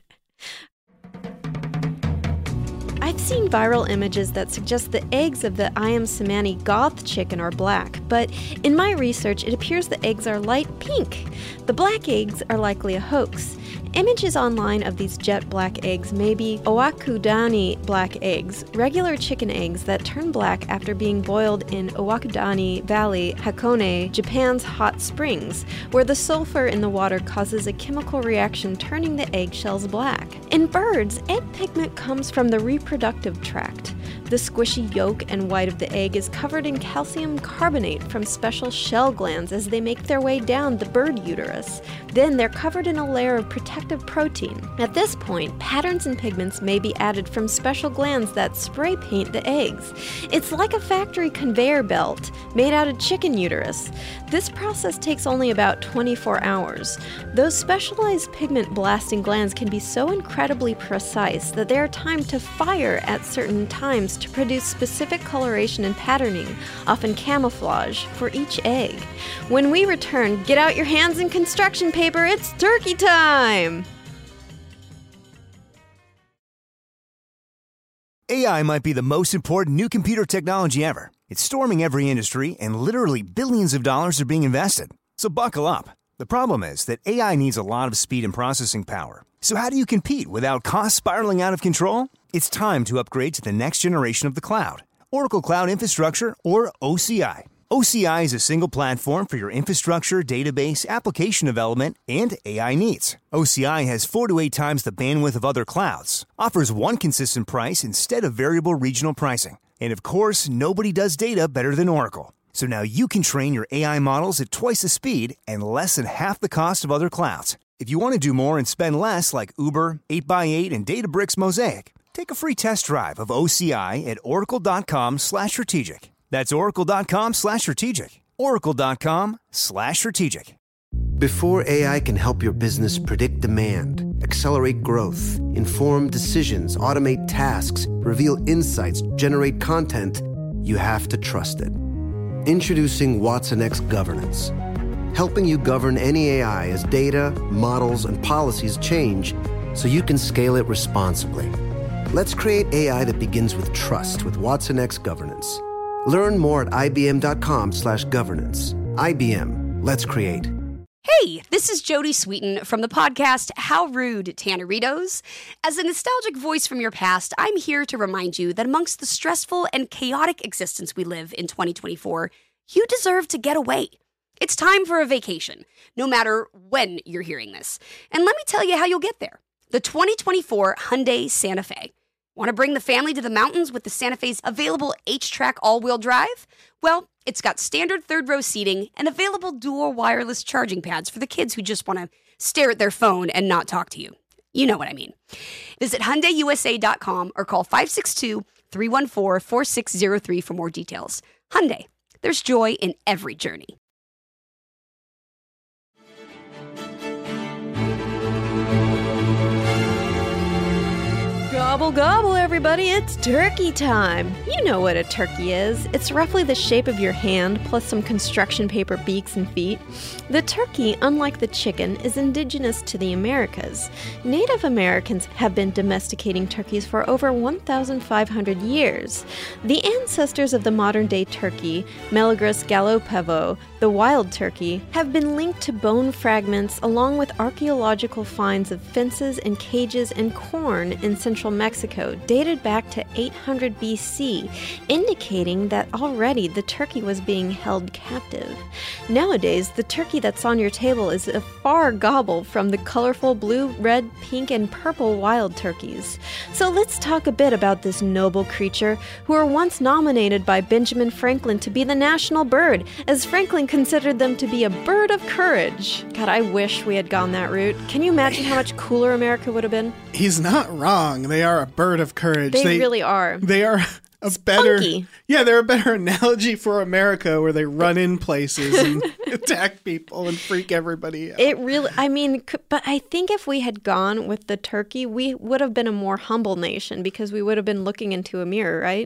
I've seen viral images that suggest the eggs of the Ayam Cemani goth chicken are black, but in my research, it appears the eggs are light pink. The black eggs are likely a hoax. Images online of these jet black eggs may be Owakudani black eggs, regular chicken eggs that turn black after being boiled in Owakudani Valley, Hakone, Japan's hot springs, where the sulfur in the water causes a chemical reaction turning the eggshells black. In birds, egg pigment comes from the reproductive tract. The squishy yolk and white of the egg is covered in calcium carbonate from special shell glands as they make their way down the bird uterus. Then they're covered in a layer of protective protein. At this point, patterns and pigments may be added from special glands that spray paint the eggs. It's like a factory conveyor belt made out of chicken uterus. This process takes only about twenty-four hours. Those specialized pigment blasting glands can be so incredibly precise that they are timed to fire at certain times to produce specific coloration and patterning, often camouflage, for each egg. When we return, get out your hands and construction paper, it's turkey time! A I might be the most important new computer technology ever. It's storming every industry, and literally billions of dollars are being invested. So buckle up. The problem is that A I needs a lot of speed and processing power. So how do you compete without costs spiraling out of control? It's time to upgrade to the next generation of the cloud, Oracle Cloud Infrastructure, or O C I. O C I is a single platform for your infrastructure, database, application development, and A I needs. O C I has four to eight times the bandwidth of other clouds, offers one consistent price instead of variable regional pricing, and of course, nobody does data better than Oracle. So now you can train your A I models at twice the speed and less than half the cost of other clouds. If you want to do more and spend less like Uber, eight by eight, and Databricks Mosaic, take a free test drive of O C I at oracle.com slash strategic. That's oracle.com slash strategic. oracle.com slash strategic. Before A I can help your business predict demand, accelerate growth, inform decisions, automate tasks, reveal insights, generate content, you have to trust it. Introducing watsonx Governance, helping you govern any A I as data, models, and policies change so you can scale it responsibly. Let's create A I that begins with trust with watsonx Governance. Learn more at ibm.com slash governance. I B M, let's create. Hey, this is Jodie Sweetin from the podcast How Rude, Tanneritos. As a nostalgic voice from your past, I'm here to remind you that amongst the stressful and chaotic existence we live in twenty twenty-four, you deserve to get away. It's time for a vacation, no matter when you're hearing this. And let me tell you how you'll get there. The twenty twenty-four Hyundai Santa Fe. Want to bring the family to the mountains with the Santa Fe's available H-Track all-wheel drive? Well, it's got standard third-row seating and available dual wireless charging pads for the kids who just want to stare at their phone and not talk to you. You know what I mean. Visit Hyundai U S A dot com or call five six two, three one four, four six zero three for more details. Hyundai, there's joy in every journey. Gobble, gobble, everybody. It's turkey time. You know what a turkey is. It's roughly the shape of your hand, plus some construction paper beaks and feet. The turkey, unlike the chicken, is indigenous to the Americas. Native Americans have been domesticating turkeys for over one thousand five hundred years. The ancestors of the modern-day turkey, Meleagris gallopevo, the wild turkey, have been linked to bone fragments along with archaeological finds of fences and cages and corn in central Mexico, dated back to eight hundred B C, indicating that already the turkey was being held captive. Nowadays, the turkey that's on your table is a far gobble from the colorful blue, red, pink, and purple wild turkeys. So let's talk a bit about this noble creature who were once nominated by Benjamin Franklin to be the national bird, as Franklin considered them to be a bird of courage. God, I wish we had gone that route. Can you imagine how much cooler America would have been? He's not wrong. They are a bird of courage. They, they really are. They are a Spunky. better, yeah, they're a better analogy for America, where they run in places and attack people and freak everybody out. It really, I mean, but I think if we had gone with the turkey, we would have been a more humble nation because we would have been looking into a mirror, right?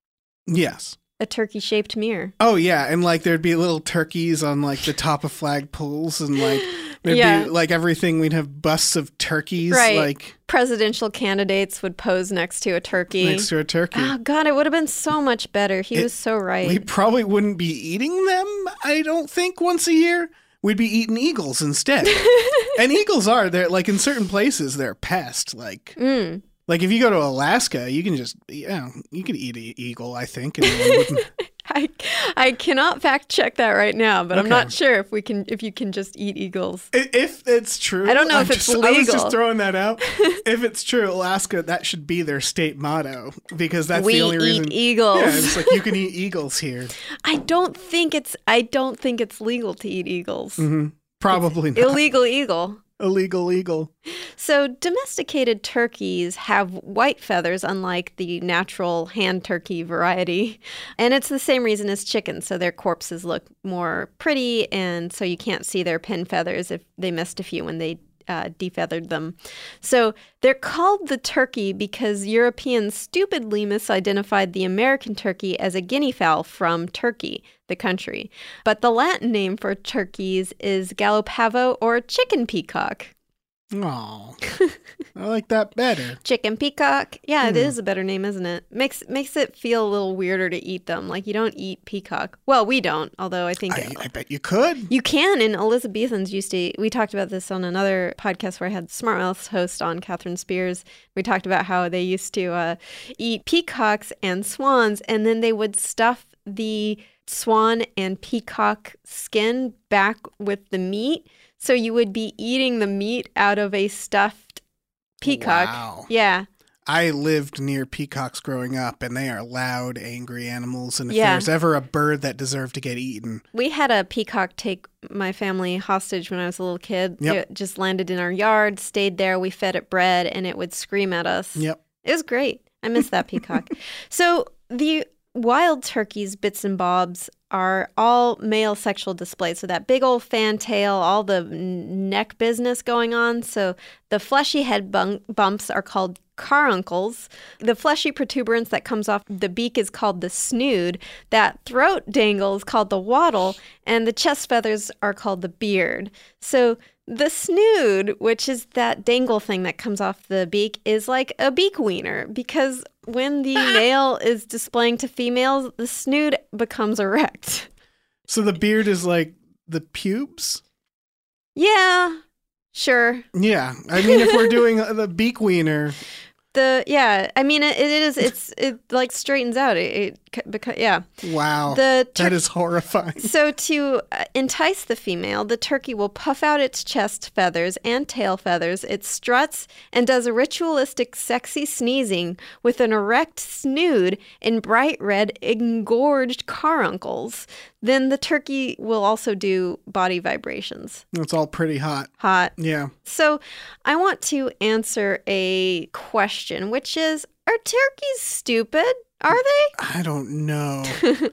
Yes. A turkey-shaped mirror. Oh, yeah. And, like, there'd be little turkeys on, like, the top of flagpoles. And, like, there'd Yeah. be, like, everything. We'd have busts of turkeys. Right. Like, Presidential candidates would pose next to a turkey. next to a turkey. Oh, God, it would have been so much better. He It- was so right. We probably wouldn't be eating them, I don't think, once a year. We'd be eating eagles instead. And eagles are, they're, like, in certain places, they're a pest. Like, Mm. like if you go to Alaska, you can just, you know, you could eat an eagle, I think. And it wouldn't- I, I cannot fact check that right now, but I'm Okay. not sure if we can if you can just eat eagles. I- If it's true, I don't know I'm if it's just, I was legal. just throwing that out. If it's true, Alaska, that should be their state motto, because that's We the only eat reason. eagles. Yeah, it's like you can eat eagles here. I don't think it's I don't think it's legal to eat eagles. hmm Probably not. Illegal eagle. Illegal eagle. So domesticated turkeys have white feathers, unlike the natural hand turkey variety. And it's the same reason as chickens. So their corpses look more pretty, and so you can't see their pin feathers if they missed a few when they uh, defeathered them. So they're called the turkey because Europeans stupidly misidentified the American turkey as a guinea fowl from Turkey, the country. But the Latin name for turkeys is Gallopavo or chicken peacock. Oh, I like that better. Chicken peacock. Yeah, it Hmm. is a better name, isn't it? Makes makes it feel a little weirder to eat them. Like you don't eat peacock. Well, we don't, although I think I, I bet you could. you can. And Elizabethans used to. We talked about this on another podcast where I had Smart Mouth's host on, Catherine Spears. We talked about how they used to uh, eat peacocks and swans, and then they would stuff the swan and peacock skin back with the meat. So you would be eating the meat out of a stuffed peacock. Wow. Yeah. I lived near peacocks growing up, and they are loud, angry animals. And if Yeah. there's ever a bird that deserved to get eaten. We had a peacock take my family hostage when I was a little kid. Yep. It just landed in our yard, stayed there. We fed it bread, and it would scream at us. Yep. It was great. I miss that peacock. So the wild turkeys, bits and bobs, are all male sexual displays. So that big old fantail, all the n- neck business going on. So the fleshy head bun- bumps are called caruncles. The fleshy protuberance that comes off the beak is called the snood. That throat dangle is called the wattle. And the chest feathers are called the beard. So the snood, which is that dangle thing that comes off the beak, is like a beak wiener because when the male is displaying to females, the snood becomes erect. So the beard is like the pubes? Yeah, sure. Yeah. I mean, if we're doing the beak wiener. The yeah, I mean it, it is it's it like straightens out it, it because yeah. Wow. The tur- that is horrifying. So to uh, entice the female, the turkey will puff out its chest feathers and tail feathers. It struts and does a ritualistic sexy sneezing with an erect snood and bright red engorged caruncles. Then the turkey will also do body vibrations. It's all pretty hot. Hot. Yeah. So I want to answer a question, which is, are turkeys stupid? Are they? I don't know.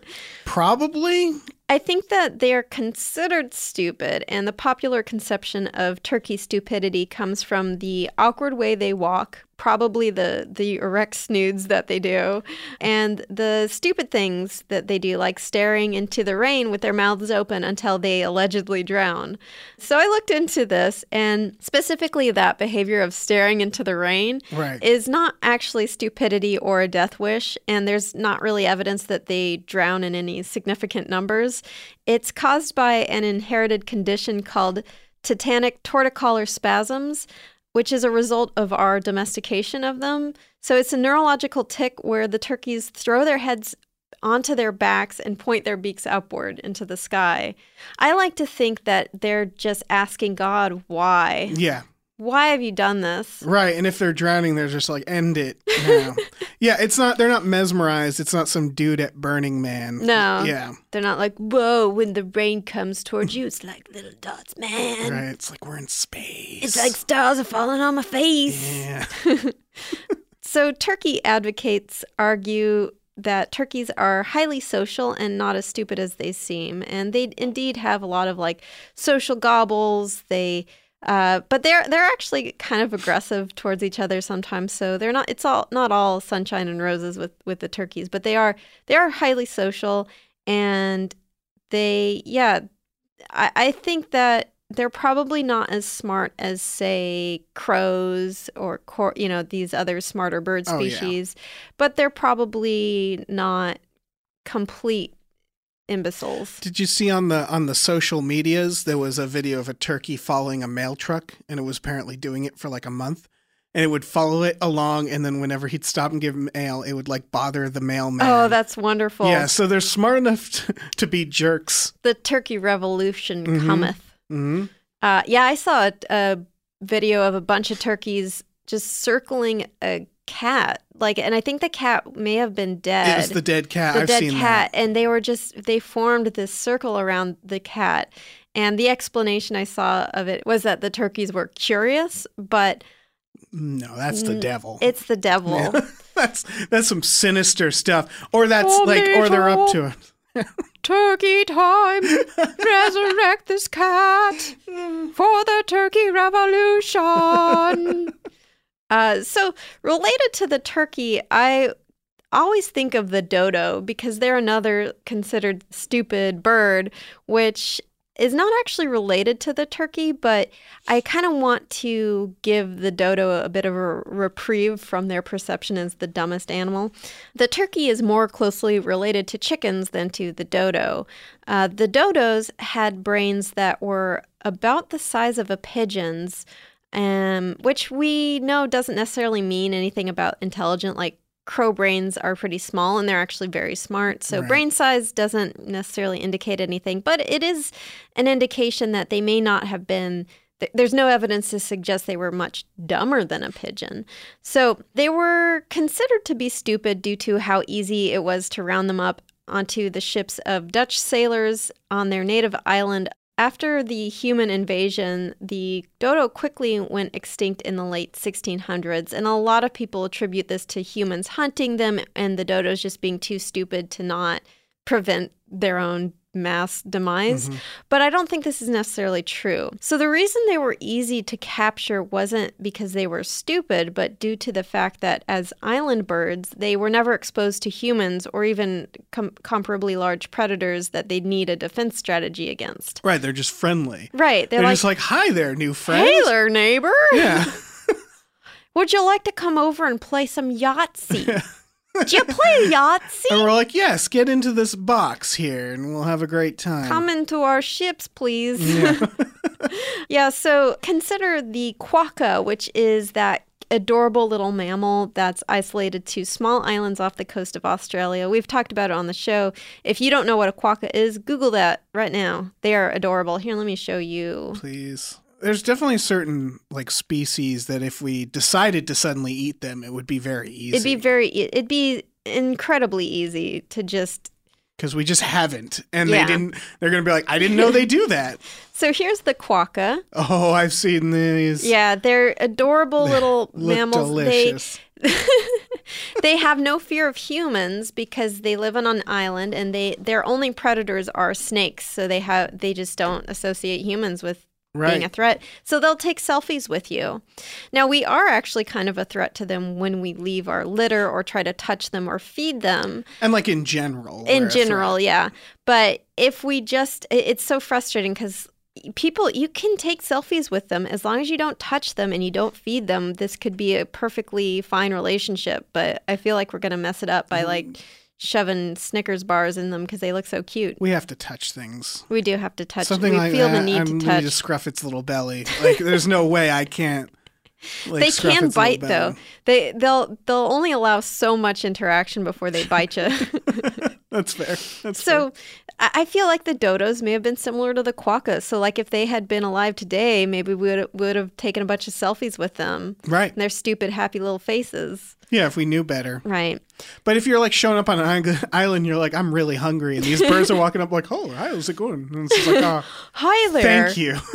Probably. I think that they are considered stupid, and the popular conception of turkey stupidity comes from the awkward way they walk, probably the, the erect snoods that they do, and the stupid things that they do, like staring into the rain with their mouths open until they allegedly drown. So I looked into this, and specifically that behavior of staring into the rain Right. is not actually stupidity or a death wish, and there's not really evidence that they drown in any significant numbers. It's caused by an inherited condition called tetanic torticolor spasms, which is a result of our domestication of them. So it's a neurological tic where the turkeys throw their heads onto their backs and point their beaks upward into the sky. I like to think that they're just asking God, why? Yeah. Why have you done this? Right. And if they're drowning, they're just like, end it now. Yeah. It's not, they're not mesmerized. It's not some dude at Burning Man. No. Yeah. They're not like, whoa, when the rain comes towards you, it's like little dots, man. Right. It's like we're in space. It's like stars are falling on my face. Yeah. So turkey advocates argue that turkeys are highly social and not as stupid as they seem. And they indeed have a lot of like social gobbles. They... Uh, but they're they're actually kind of aggressive towards each other sometimes. So they're not. It's all not all sunshine and roses with, with the turkeys, but they are they are highly social, and they yeah, I, I think that they're probably not as smart as say crows or cor- you know these other smarter bird Oh, yeah. species, but they're probably not complete imbeciles. Did you see on the on the social medias there was a video of a turkey following a mail truck, and it was apparently doing it for like a month, and it would follow it along, and then whenever he'd stop and give him mail, it would like bother the mailman. Oh, that's wonderful. Yeah, so they're smart enough to, to be jerks. The turkey revolution Mhm. cometh. Mm-hmm. Uh, yeah, I saw a, a video of a bunch of turkeys just circling a cat. Like, and I think the cat may have been dead. It was the dead cat. the I've dead seen cat, that. and they were just they formed this circle around the cat. And the explanation I saw of it was that the turkeys were curious, but No, that's the Mm, devil. it's the devil. Yeah. that's that's some sinister stuff, or that's Oh, like, or they're up to it. Turkey time, resurrect this cat for the turkey revolution. Uh, so related to the turkey, I always think of the dodo because they're another considered stupid bird, which is not actually related to the turkey, but I kind of want to give the dodo a bit of a reprieve from their perception as the dumbest animal. The turkey is more closely related to chickens than to the dodo. Uh, the dodos had brains that were about the size of a pigeon's, um, which we know doesn't necessarily mean anything about intelligent, like crow brains are pretty small and they're actually very smart. So Right. brain size doesn't necessarily indicate anything, but it is an indication that they may not have been th- there's no evidence to suggest they were much dumber than a pigeon. So they were considered to be stupid due to how easy it was to round them up onto the ships of Dutch sailors on their native island. After the human invasion, the dodo quickly went extinct in the late sixteen hundreds, and a lot of people attribute this to humans hunting them and the dodos just being too stupid to not prevent their own mass demise. Mm-hmm. But I don't think this is necessarily true. So the reason they were easy to capture wasn't because they were stupid, but due to the fact that as island birds, they were never exposed to humans or even com- comparably large predators that they'd need a defense strategy against. Right, they're just friendly. Right. They're, They're like, just like, hi there, new friend. hey there, neighbor. Yeah. Would you like to come over and play some Yahtzee? Do you play Yahtzee? And we're like, yes, get into this box here and we'll have a great time. Come into our ships, please. Yeah. Yeah, so consider the quokka, which is that adorable little mammal that's isolated to small islands off the coast of Australia. We've talked about it on the show. If you don't know what a quokka is, Google that right now. They are adorable. Here, let me show you. Please. There's definitely certain like species that if we decided to suddenly eat them, it would be very easy. It'd be very, it'd be incredibly easy to just. Because we just haven't. And Yeah. they didn't, they're going to be like, I didn't know they do that. So here's the quokka. Oh, I've seen these. Yeah, they're adorable little Look mammals. delicious. They they have no fear of humans because they live on an island, and they their only predators are snakes. So they have they just don't associate humans with Right. being a threat. So they'll take selfies with you. Now, we are actually kind of a threat to them when we leave our litter or try to touch them or feed them. And like in general. we're In a general, threat. yeah. But if we just, it- it's so frustrating because people, you can take selfies with them as long as you don't touch them and you don't feed them. This could be a perfectly fine relationship. But I feel like we're going to mess it up by Mm. like shoving Snickers bars in them because they look so cute. We have to touch things. We do have to touch. Something we like feel that, the need I'm to need touch. to scruff its little belly. Like, there's no way I can't. Like, They scruff can its little bite though. belly. They they'll they'll only allow so much interaction before they bite you. That's fair. That's So I I feel like the dodos may have been similar to the quokkas. So like if they had been alive today, maybe we would would have taken a bunch of selfies with them. fair. Right. And their stupid happy little faces. Yeah, if we knew better. Right. But if you're like showing up on an island- island, you're like, I'm really hungry, and these birds are walking up like, oh, how's it going? And it's just like, oh, Hi there. thank you.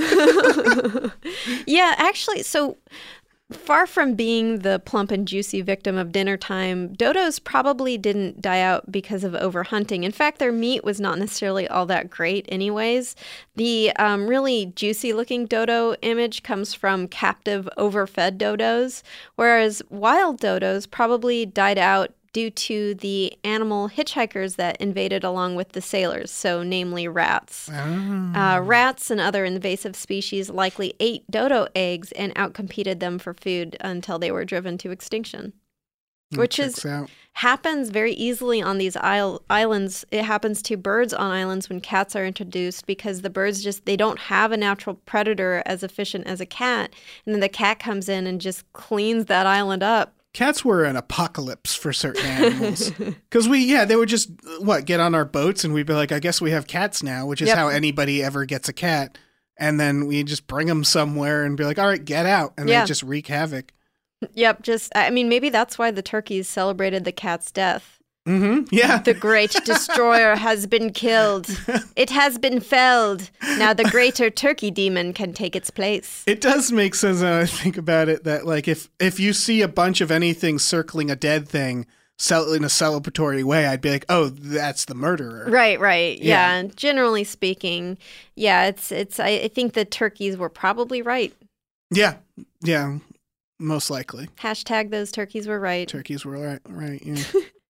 Yeah, actually, so far from being the plump and juicy victim of dinner time, dodos probably didn't die out because of overhunting. In fact, their meat was not necessarily all that great anyways. The um, really juicy-looking dodo image comes from captive, overfed dodos, whereas wild dodos probably died out due to the animal hitchhikers that invaded along with the sailors, so namely rats. Uh, rats and other invasive species likely ate dodo eggs and outcompeted them for food until they were driven to extinction, which is Checks out. happens very easily on these isle- islands. It happens to birds on islands when cats are introduced because the birds just, they don't have a natural predator as efficient as a cat. And then the cat comes in and just cleans that island up. Cats were an apocalypse for certain animals. Because we, yeah, they would just, what, get on our boats and we'd be like, I guess we have cats now, which is Yep. how anybody ever gets a cat. And then we just bring them somewhere and be like, all right, get out. And Yeah. they just wreak havoc. Yep, just, I mean, maybe that's why the turkeys celebrated the cat's death. Mm-hmm. Yeah. The great destroyer has been killed. It has been felled. Now the greater turkey demon can take its place. It does make sense when I think about it that, like, if if you see a bunch of anything circling a dead thing cel- in a celebratory way, I'd be like, oh, that's the murderer. Right, right. Yeah. Yeah. And generally speaking, yeah, it's it's I, I think the turkeys were probably right. Yeah. Yeah. Most likely. Hashtag those turkeys were right. Turkeys were right. Right. Yeah.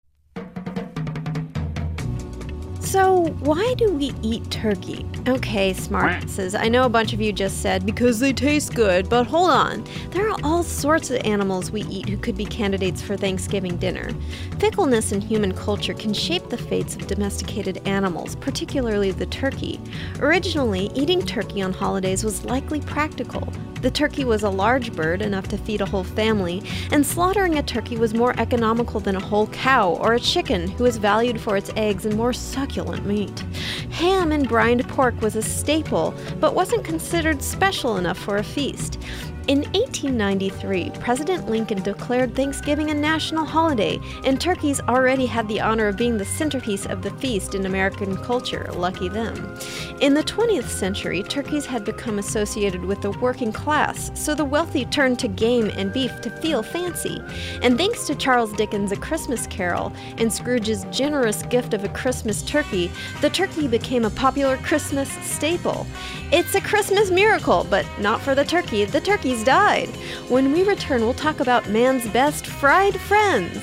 So, why do we eat turkey? Okay, smartasses, I know a bunch of you just said because they taste good, but hold on. There are all sorts of animals we eat who could be candidates for Thanksgiving dinner. Fickleness in human culture can shape the fates of domesticated animals, particularly the turkey. Originally, eating turkey on holidays was likely practical. The turkey was a large bird, enough to feed a whole family, and slaughtering a turkey was more economical than a whole cow or a chicken, who was valued for its eggs and more succulent meat. Ham and brined pork was a staple, but wasn't considered special enough for a feast. In eighteen ninety-three, President Lincoln declared Thanksgiving a national holiday, and turkeys already had the honor of being the centerpiece of the feast in American culture. Lucky them. In the twentieth century, turkeys had become associated with the working class, so the wealthy turned to game and beef to feel fancy. And thanks to Charles Dickens' A Christmas Carol and Scrooge's generous gift of a Christmas turkey, the turkey became a popular Christmas staple. It's a Christmas miracle, but not for the turkey. The turkeys died. When we return, we'll talk about man's best fried friends.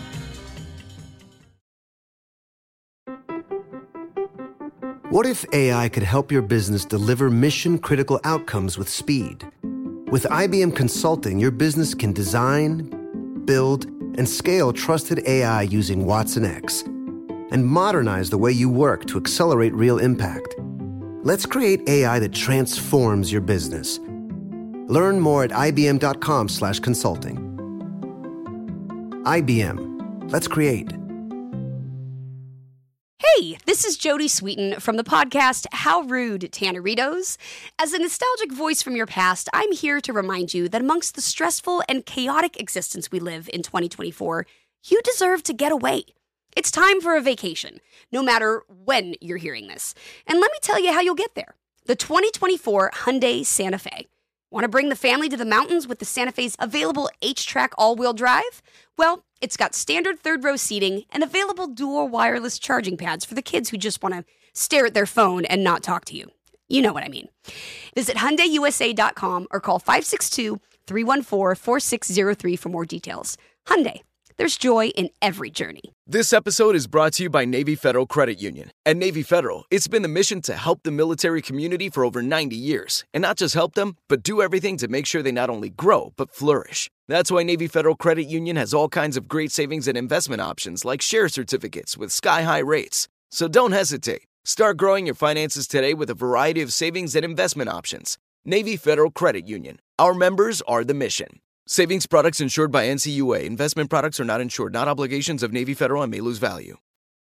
What if A I could help your business deliver mission-critical outcomes with speed? With I B M Consulting, your business can design, build, and scale trusted A I using Watson X, and modernize the way you work to accelerate real impact. Let's create A I that transforms your business. Learn more at ibm.com slash consulting. I B M. Let's create. Hey, this is Jodie Sweetin from the podcast How Rude, Tanneritos. As a nostalgic voice from your past, I'm here to remind you that amongst the stressful and chaotic existence we live in twenty twenty-four, you deserve to get away. It's time for a vacation, no matter when you're hearing this. And let me tell you how you'll get there. The twenty twenty-four Hyundai Santa Fe. Want to bring the family to the mountains with the Santa Fe's available H-Track all-wheel drive? Well, it's got standard third-row seating and available dual wireless charging pads for the kids who just want to stare at their phone and not talk to you. You know what I mean. Visit Hyundai U S A dot com or call five six two, three one four, four six zero three for more details. Hyundai. There's joy in every journey. This episode is brought to you by Navy Federal Credit Union. At Navy Federal, it's been the mission to help the military community for over ninety years. And not just help them, but do everything to make sure they not only grow, but flourish. That's why Navy Federal Credit Union has all kinds of great savings and investment options like share certificates with sky-high rates. So don't hesitate. Start growing your finances today with a variety of savings and investment options. Navy Federal Credit Union. Our members are the mission. Savings products insured by N C U A. Investment products are not insured, not obligations of Navy Federal and may lose value.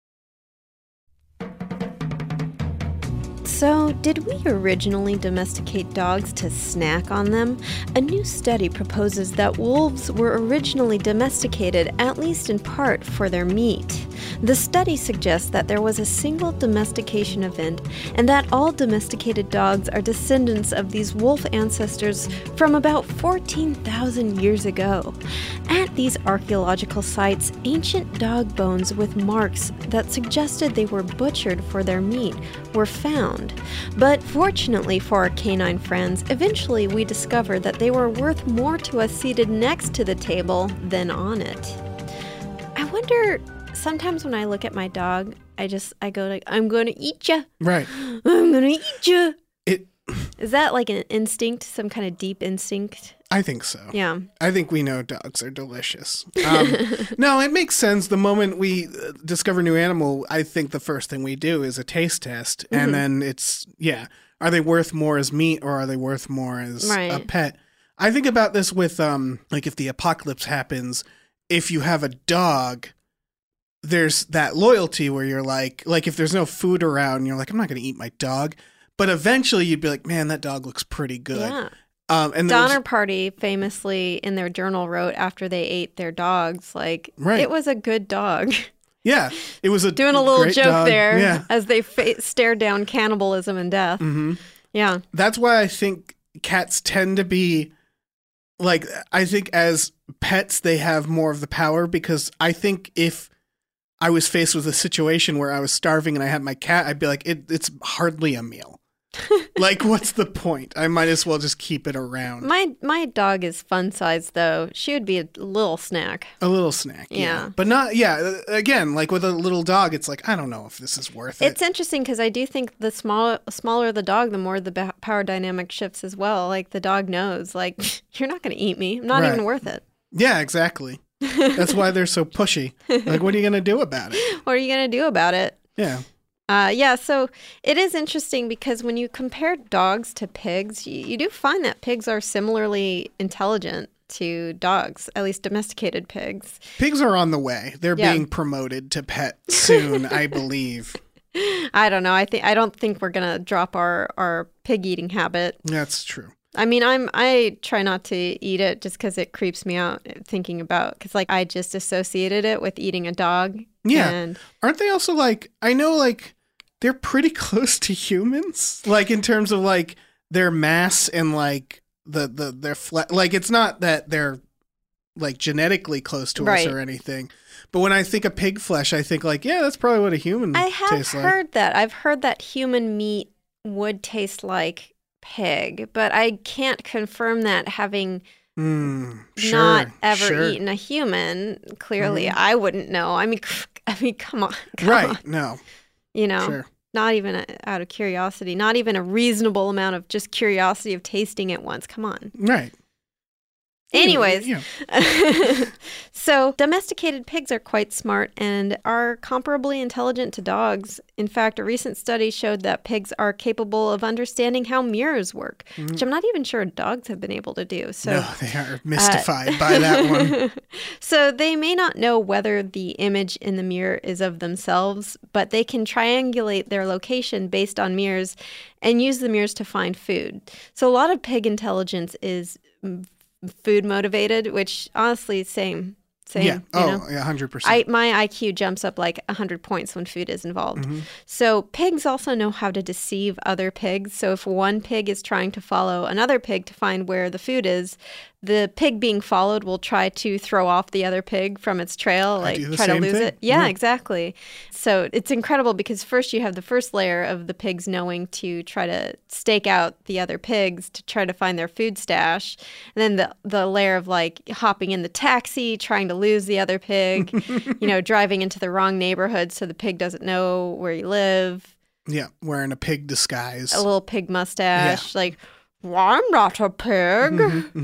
So, did we originally domesticate dogs to snack on them? A new study proposes that wolves were originally domesticated, at least in part, for their meat. The study suggests that there was a single domestication event and that all domesticated dogs are descendants of these wolf ancestors from about fourteen thousand years ago. At these archaeological sites, ancient dog bones with marks that suggested they were butchered for their meat were found. But fortunately for our canine friends, eventually we discovered that they were worth more to us seated next to the table than on it. I wonder, sometimes when I look at my dog, I just, I go like, I'm going to eat ya. Right. I'm going to eat ya. It, Is that like an instinct, some kind of deep instinct? I think so. Yeah. I think we know dogs are delicious. Um, no, it makes sense. The moment we uh, discover a new animal, I think the first thing we do is a taste test. Mm-hmm. And then it's, yeah, are they worth more as meat or are they worth more as right. a pet? I think about this with, um, like, if the apocalypse happens, if you have a dog, there's that loyalty where you're like, like if there's no food around, you're like, I'm not going to eat my dog. But eventually you'd be like, man, that dog looks pretty good. Yeah. Um, and Donner was, Party famously in their journal wrote after they ate their dogs, like, right. it was a good dog. Yeah. It was a Doing a little great joke dog. there yeah. as they fa- stared down cannibalism and death. Mm-hmm. Yeah. That's why I think cats tend to be, like, I think as pets, they have more of the power because I think if I was faced with a situation where I was starving and I had my cat, I'd be like, it, it's hardly a meal. Like, what's the point? I might as well just keep it around. My my dog is fun size, though. She would be a little snack. A little snack, yeah. Yeah. But not, yeah, again, like with a little dog, it's like, I don't know if this is worth it. It's interesting because I do think the small, smaller the dog, the more the ba- power dynamic shifts as well. Like, the dog knows, like, you're not going to eat me. I'm not Right. even worth it. Yeah, exactly. That's why they're so pushy. Like, what are you going to do about it? What are you going to do about it? Yeah. Uh, yeah, so it is interesting because when you compare dogs to pigs, you, you do find that pigs are similarly intelligent to dogs, at least domesticated pigs. Pigs are on the way. They're Yeah. being promoted to pet soon, I believe. I don't know. I think I don't think we're gonna drop our, our pig eating habit. That's true. I mean, I'm I try not to eat it just because it creeps me out thinking about because like I just associated it with eating a dog. Yeah. And Aren't they also like, I know like they're pretty close to humans, like in terms of like their mass and like the, the their fle- like it's not that they're like genetically close to Right. us or anything. But when I think of pig flesh, I think like, yeah, that's probably what a human I have tastes like. heard that. I've heard that human meat would taste like pig, but I can't confirm that having Mm, sure, not ever sure. eaten a human. Clearly, Mhm. I wouldn't know. I mean, I mean, come on, come Right, on. no, You know, sure. not even a, out of curiosity, not even a reasonable amount of just curiosity of tasting it once. Come on. Right. Anyways, Yeah. so domesticated pigs are quite smart and are comparably intelligent to dogs. In fact, a recent study showed that pigs are capable of understanding how mirrors work, which I'm not even sure dogs have been able to do. So no, they are mystified by that one. So they may not know whether the image in the mirror is of themselves, but they can triangulate their location based on mirrors and use the mirrors to find food. So a lot of pig intelligence is mm, food motivated, which honestly, same, same. Yeah. You Oh, know? yeah, one hundred percent. I, my I Q jumps up like one hundred points when food is involved. Mm-hmm. So pigs also know how to deceive other pigs. So if one pig is trying to follow another pig to find where the food is, the pig being followed will try to throw off the other pig from its trail, like do the try to same lose thing. it. Yeah, Yeah. exactly. So it's incredible because first you have the first layer of the pigs knowing to try to stake out the other pigs to try to find their food stash. And then the, the layer of like hopping in the taxi, trying to lose the other pig, you know, driving into the wrong neighborhood so the pig doesn't know where you live. Yeah, wearing a pig disguise. A little pig mustache, like, well, I'm not a pig.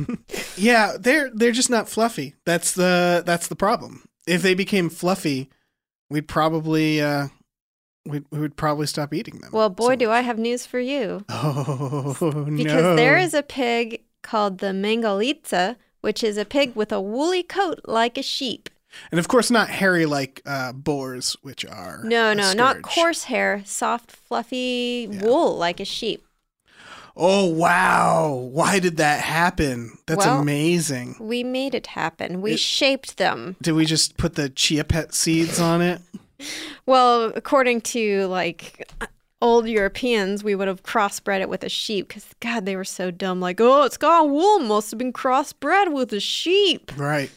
Yeah, they're they're just not fluffy. That's the that's the problem. If they became fluffy, we'd probably uh we'd, we would probably stop eating them. Well, boy, So- do I have news for you. Oh Because no! there is a pig called the Mangalitsa, which is a pig with a woolly coat like a sheep. And of course, not hairy like uh, boars, which are No, a no, not scourge. coarse hair, soft, fluffy wool like a sheep. Oh wow! Why did that happen? That's Well- amazing. We made it happen. We It- shaped them. Did we just put the chia pet seeds on it? Well, according to like old Europeans, we would have crossbred it with a sheep because, God, they were so dumb. Like, oh, it's got wool, must have been crossbred with a sheep. Right.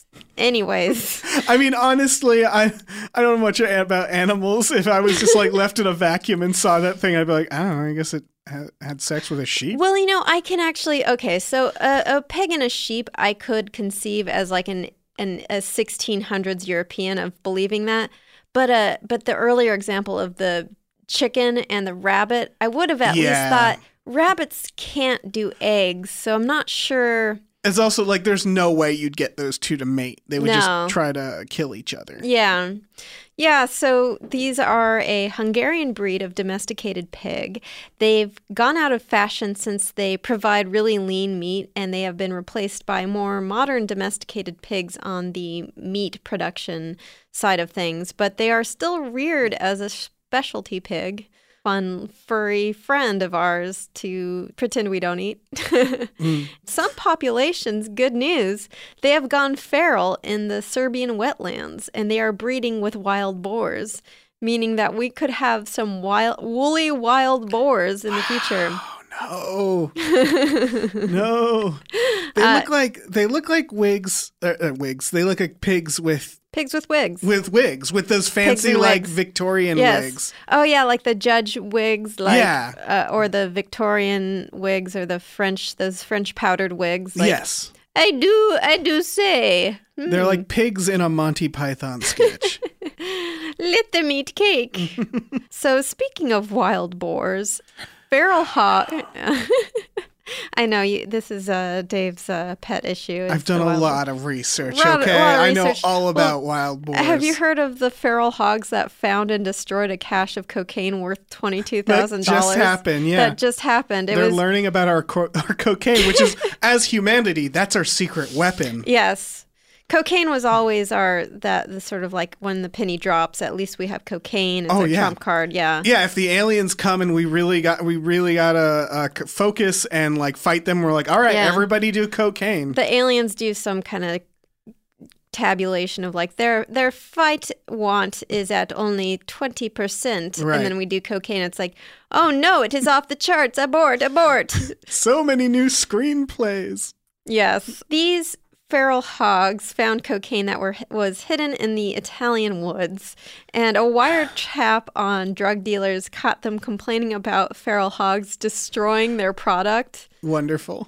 Anyways, I mean, honestly, I I don't know much about animals. If I was just like left in a vacuum and saw that thing, I'd be like, I don't know. I guess it ha- had sex with a sheep. well, you know, I can actually, okay, so a, a pig and a sheep, I could conceive as like an, an a sixteen hundreds European of believing that. But uh, but the earlier example of the chicken and the rabbit, I would have at Yeah. least thought rabbits can't do eggs, so I'm not sure. It's also like there's no way you'd get those two to mate. They would No. just try to kill each other. Yeah. Yeah, so these are a Hungarian breed of domesticated pig. They've gone out of fashion since they provide really lean meat, and they have been replaced by more modern domesticated pigs on the meat production side of things. But they are still reared as a specialty pig. Fun, furry friend of ours to pretend we don't eat. Mm. Some populations, good news, they have gone feral in the Serbian wetlands and they are breeding with wild boars, meaning that we could have some wild, woolly wild boars in the future. Oh no, no! They Uh, look like they look like wigs. Uh, uh, wigs. They look like pigs with Pigs with wigs. with wigs with those fancy and like wigs. Victorian yes. wigs. Oh yeah, like the judge wigs, like Yeah. uh, or the Victorian wigs, or the French, those French powdered wigs. Like, Yes, I do, I do say. Hmm. they're like pigs in a Monty Python sketch. Let them eat cake. So speaking of wild boars, feral hog. I know you, this is uh, Dave's uh, pet issue. I've done a lot of research, Lot- okay? lot of I know research. all about Well, wild boars. Have you heard of the feral hogs that found and destroyed a cache of cocaine worth twenty-two thousand dollars? That just happened, yeah. That just happened. It They're was, learning about our, co- our cocaine, which is, as humanity, that's our secret weapon. Yes. Cocaine was always our, that the sort of like when the penny drops, at least we have cocaine as Oh, a yeah. trump card. Yeah. Yeah, if the aliens come and we really got we really gotta uh, c- focus and like fight them, we're like, all right, Yeah. everybody do cocaine. The aliens do some kind of tabulation of like their their fight want is at only twenty percent. Right. And then we do cocaine. It's like, oh no, it is off the charts. Abort, abort. So many new screenplays. Yes. These feral hogs found cocaine that were was hidden in the Italian woods, and a wiretap on drug dealers caught them complaining about feral hogs destroying their product. Wonderful.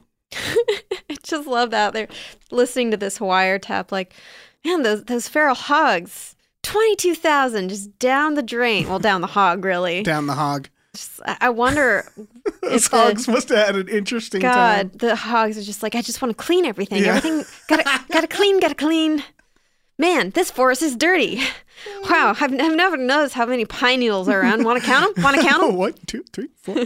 I just love that. They're listening to this wiretap like, man, those those feral hogs, twenty-two thousand just down the drain. Well, down the hog, really. Down the hog. Just, I I wonder Those if the- hogs must have had an interesting God, time. the hogs are just like, I just want to clean everything. Yeah. Everything, gotta, gotta clean, gotta clean. Man, this forest is dirty. Wow, I've, I've never noticed how many pine needles are around. Want to count them? Want to count them? One, two, three, four.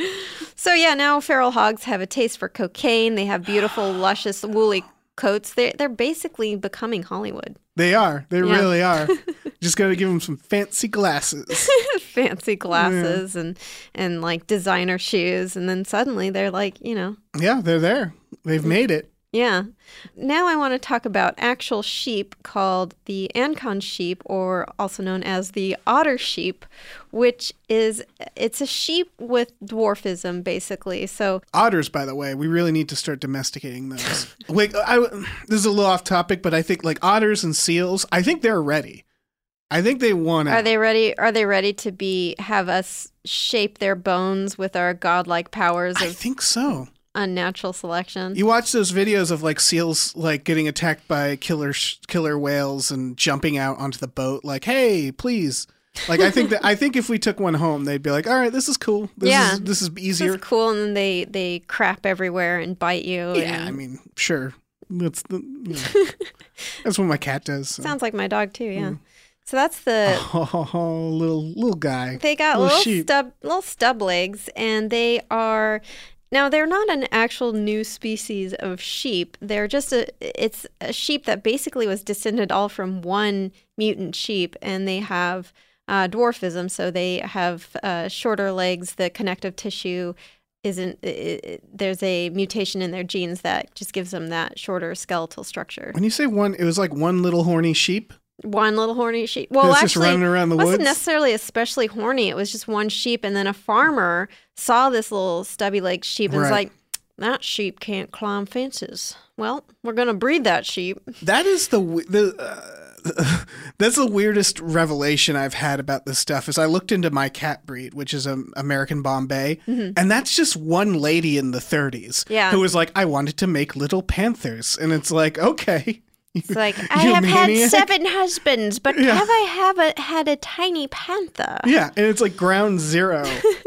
So yeah, now feral hogs have a taste for cocaine. They have beautiful, luscious, woolly coats. They're, they're basically becoming Hollywood. They are. They Yeah. really are. Just got to give them some fancy glasses. Fancy glasses and, and like designer shoes. And then suddenly they're like, you know, Yeah, they're there. They've made it. yeah. Now I want to talk about actual sheep called the Ancon sheep, or also known as the otter sheep, which is, it's a sheep with dwarfism, basically. So Otters, by the way, we really need to start domesticating those. Wait, I, this is a little off topic, but I think like otters and seals, I think they're ready. I think they want are out. they ready? Are they ready to be, have us shape their bones with our godlike powers I of think so. unnatural selection? You watch those videos of like seals like getting attacked by killer sh- killer whales and jumping out onto the boat like, "Hey, please." Like I think that I think if we took one home, they'd be like, "All right, this is cool. This Yeah. is this is This easier." is cool, and then they, they crap everywhere and bite you. Yeah, and I mean, sure. That's the you know, that's what my cat does. So. sounds like my dog too, yeah. So that's the Oh, little little guy. they got little little sheep. stub little stub legs, and they are now they're not an actual new species of sheep. They're just a it's a sheep that basically was descended all from one mutant sheep, and they have uh, dwarfism, so they have uh, shorter legs. The connective tissue isn't it, it, there's a mutation in their genes that just gives them that shorter skeletal structure. When you say one, it was like one little horny sheep. One little horny sheep. Well, It's just actually, running around the it wasn't woods? necessarily especially horny. It was just one sheep, and then a farmer saw this little stubby-legged sheep and was Right. like, "That sheep can't climb fences. Well, we're gonna breed that sheep." That is the w- the. Uh, that's the weirdest revelation I've had about this stuff. Is I looked into my cat breed, which is um, American Bombay, and that's just one lady in the thirties Yeah. who was like, "I wanted to make little panthers," and it's like, okay. It's like, You I have maniac. had seven husbands, but Yeah. have I have a, had a tiny panther? Yeah, and it's like ground zero.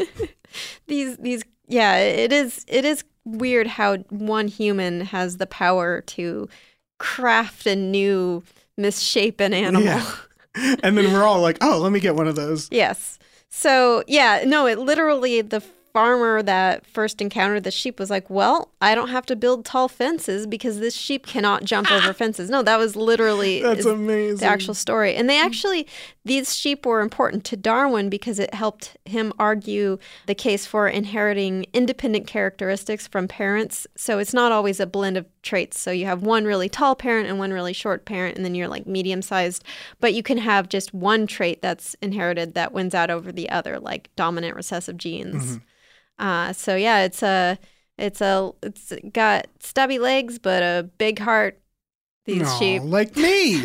These these yeah, it is it is weird how one human has the power to craft a new misshapen animal. Yeah. And then we're all like, oh, let me get one of those. Yes. So, yeah, no, it literally, the farmer that first encountered the sheep was like, well, I don't have to build tall fences because this sheep cannot jump over fences. No, that was literally That's is amazing. the actual story. And they actually, these sheep were important to Darwin because it helped him argue the case for inheriting independent characteristics from parents. So it's not always a blend of traits. So you have one really tall parent and one really short parent, and then you're like medium sized. But you can have just one trait that's inherited that wins out over the other, like dominant recessive genes. Mm-hmm. Uh, so yeah, it's a, it's a, it's got stubby legs but a big heart. These Aw, sheep. like me.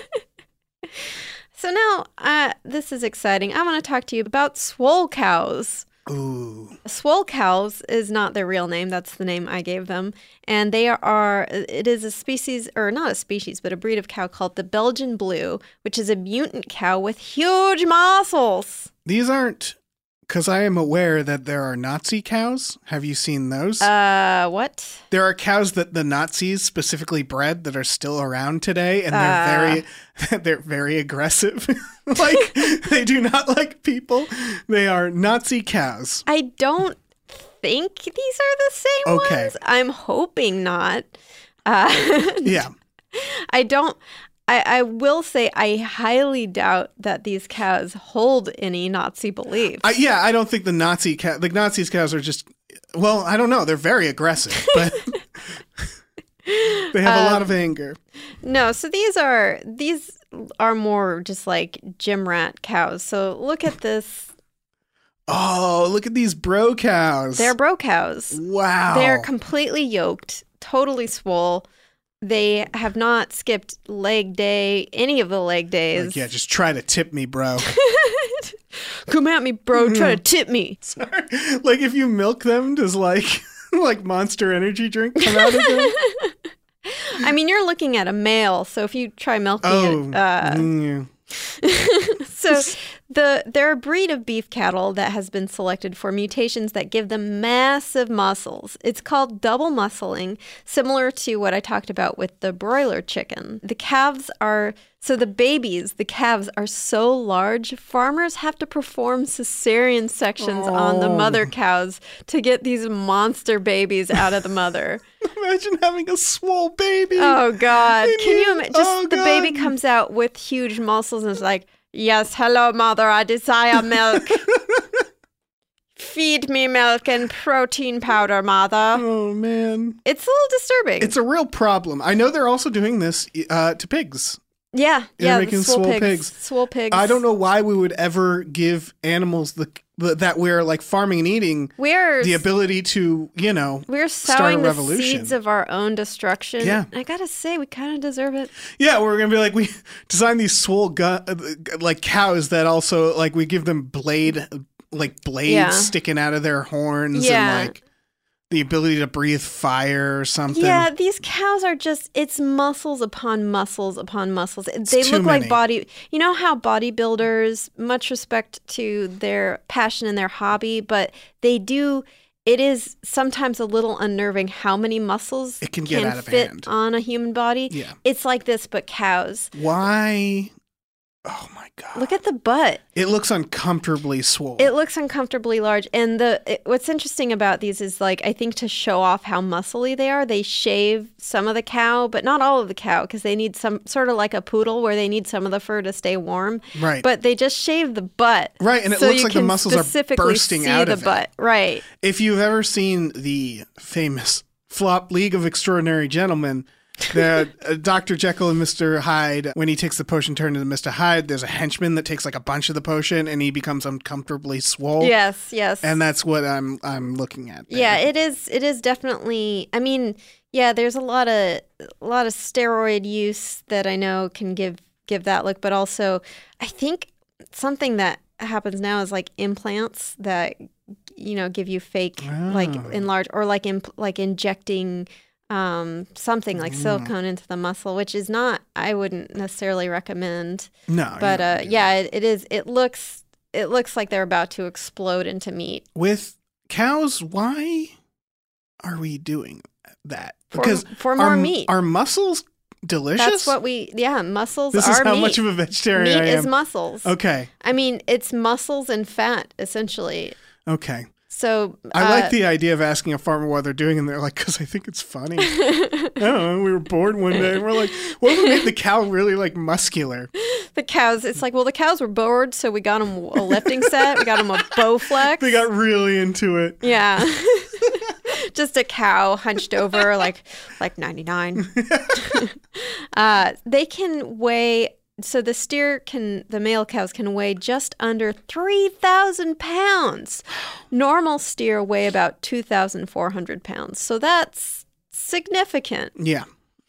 So now, uh, this is exciting. I want to talk to you about swole cows. Ooh. Swole cows is not their real name. That's the name I gave them. And they are, it is a species, or not a species, but a breed of cow called the Belgian Blue, which is a mutant cow with huge muscles. These aren't because I am aware that there are Nazi cows. Have you seen those? Uh, what? There are cows that the Nazis specifically bred that are still around today, and they're Uh. very, they're very aggressive. Like, they do not like people. They are Nazi cows. I don't think these are the same Okay. ones. I'm hoping not. Uh, Yeah. I don't. I, I will say I highly doubt that these cows hold any Nazi beliefs. I, yeah, I don't think the Nazi cow, the Nazis cows are just, well, I don't know. They're very aggressive, but they have a lot of anger. No, so these are these are more just like gym rat cows. So look at this. Oh, look at these bro cows. They're bro cows. Wow. They're completely yoked, totally swole. They have not skipped leg day, any of the leg days. Like, yeah, just try to tip me, bro. Come at me, bro. Try to tip me. Sorry. Like, if you milk them, does like like Monster Energy drink come out of them? I mean, you're looking at a male, so if you try milking Oh, it, uh, mm, so the they're a breed of beef cattle that has been selected for mutations that give them massive muscles. It's called double muscling, similar to what I talked about with the broiler chicken. The calves are so the babies, the calves are so large, farmers have to perform cesarean sections on the Oh. mother cows to get these monster babies out of the mother. imagine having a swole baby. Oh God! In Can you you. imagine? Just Oh, the baby God. comes out with huge muscles and is like, "Yes, hello, mother. I desire milk. Feed me milk and protein powder, mother." Oh man, It's a little disturbing. it's a real problem. I know they're also doing this uh, to pigs. yeah, They're yeah. making the swole swole pigs. pigs. Swole pigs. I don't know why we would ever give animals the, the that we're like farming and eating We're the ability to, you know, we're start a sowing the revolution. seeds of our own destruction. Yeah. I gotta say, we kind of deserve it. Yeah, we're gonna be like, we design these swole gu- uh, like cows that also like we give them blade like blades Yeah. sticking out of their horns Yeah. and like the ability to breathe fire or something. Yeah, these cows are just, it's muscles upon muscles upon muscles. They too look like many. body, you know how bodybuilders, much respect to their passion and their hobby, but they do, it is sometimes a little unnerving how many muscles It can get out of fit hand. on a human body. Yeah. It's like this, but cows. Why? Oh my god! Look at the butt. It looks uncomfortably swole. It looks uncomfortably large. And the it, what's interesting about these is like, I think to show off how muscly they are, they shave some of the cow, but not all of the cow because they need some sort of like a poodle where they need some of the fur to stay warm. Right. But they just shave the butt. Right, and it so looks you like the can muscles are specifically bursting see out the of it. butt. Right. If you've ever seen the famous flop League of Extraordinary Gentlemen, the uh, Doctor Jekyll and Mister Hyde, when he takes the potion turned into Mister Hyde, there's a henchman that takes like a bunch of the potion and he becomes uncomfortably swole. Yes, yes. And that's what I'm I'm looking at. there. Yeah, it is. It is definitely. I mean, yeah, there's a lot of a lot of steroid use that I know can give give that look, but also I think something that happens now is like implants that you know give you fake like Oh. enlarge or like imp- like injecting um something like silicone into the muscle, which is not. I wouldn't necessarily recommend. No. But you uh, don't do yeah, it, it is. It looks. It looks like they're about to explode into meat. With cows, why are we doing that? For- for more are, meat. Are muscles delicious? That's what we, yeah, muscles This are is how meat. much of a vegetarian meat I am. is muscles. Okay. I mean, it's muscles and fat, essentially. Okay. So I uh, like the idea of asking a farmer what they're doing, and they're like, because I think it's funny. I don't know. We were bored one day, and we're like, what if we made the cow really like muscular? the cows. It's like, well, the cows were bored, so we got them a lifting set. We got them a Bowflex. They got really into it. yeah. Just a cow hunched over like like ninety-nine. uh, they can weigh. So the steer can, the male cows can weigh just under three thousand pounds. Normal steer weigh about two thousand four hundred pounds. So that's significant. Yeah.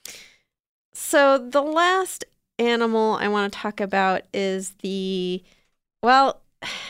So the last animal I want to talk about is the, well,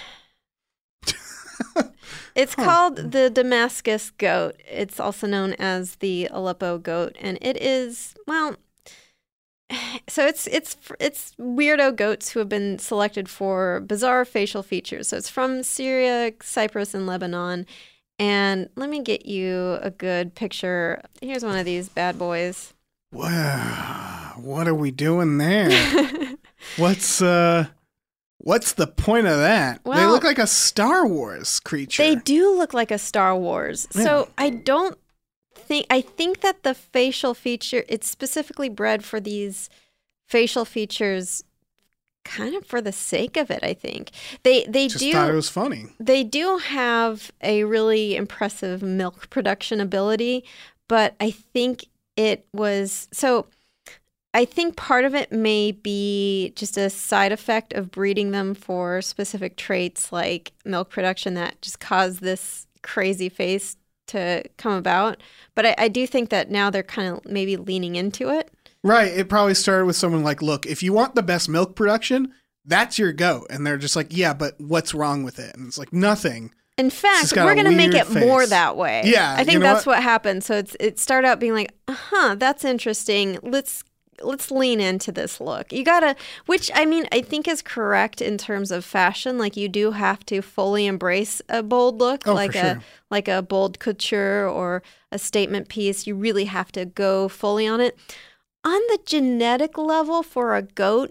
it's called the Damascus goat. It's also known as the Aleppo goat. And it is, well, so it's it's it's weirdo goats who have been selected for bizarre facial features. So it's from Syria, Cyprus, and Lebanon. And let me get you a good picture. Here's one of these bad boys. Wow, what are we doing there? What's uh, what's the point of that? Well, they look like a Star Wars creature. They do look like a Star Wars. Yeah. So I don't think I think that the facial feature, it's specifically bred for these facial features kind of for the sake of it, I think. They they Just do thought it was funny. They do have a really impressive milk production ability, but I think it was so I think part of it may be just a side effect of breeding them for specific traits like milk production that just cause this crazy face to come about. But I, I do think that now they're kind of maybe leaning into it. Right. It probably started with someone like, look, if you want the best milk production, that's your goat. And they're just like, yeah, but what's wrong with it? And it's like, nothing. In fact, just got we're a going to make weird it more face. that way. Yeah, I think you know that's what? what happened. So it's it started out being like, huh, that's interesting. Let's let's lean into this look. You got to, which I mean, I think is correct in terms of fashion. Like you do have to fully embrace a bold look, Oh, like for a sure. like a bold couture or a statement piece. You really have to go fully on it. On the genetic level for a goat,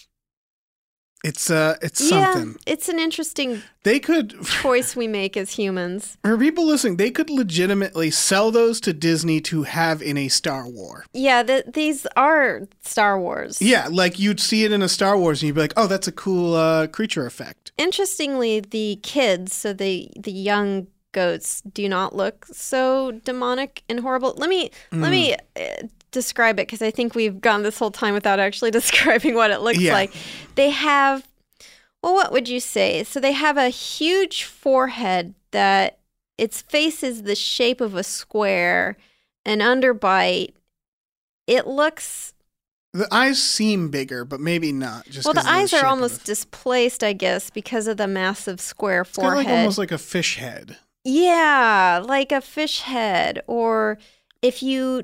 It's uh, it's yeah, something. it's an interesting They could, choice we make as humans. for people listening, they could legitimately sell those to Disney to have in a Star War. Yeah, the, these are Star Wars. Yeah, like you'd see it in a Star Wars and you'd be like, oh, that's a cool uh, creature effect. Interestingly, the kids, so the the young goats, do not look so demonic and horrible. Let me let me uh, describe it because I think we've gone this whole time without actually describing what it looks Yeah. like. They have, well, what would you say? So they have a huge forehead that its face is the shape of a square, an underbite. It looks. The eyes seem bigger, but maybe not. Just Well, the 'cause of eyes shape are of almost the- displaced, I guess, because of the massive square It's got forehead. like almost like a fish head. Yeah, like a fish head. Or if you,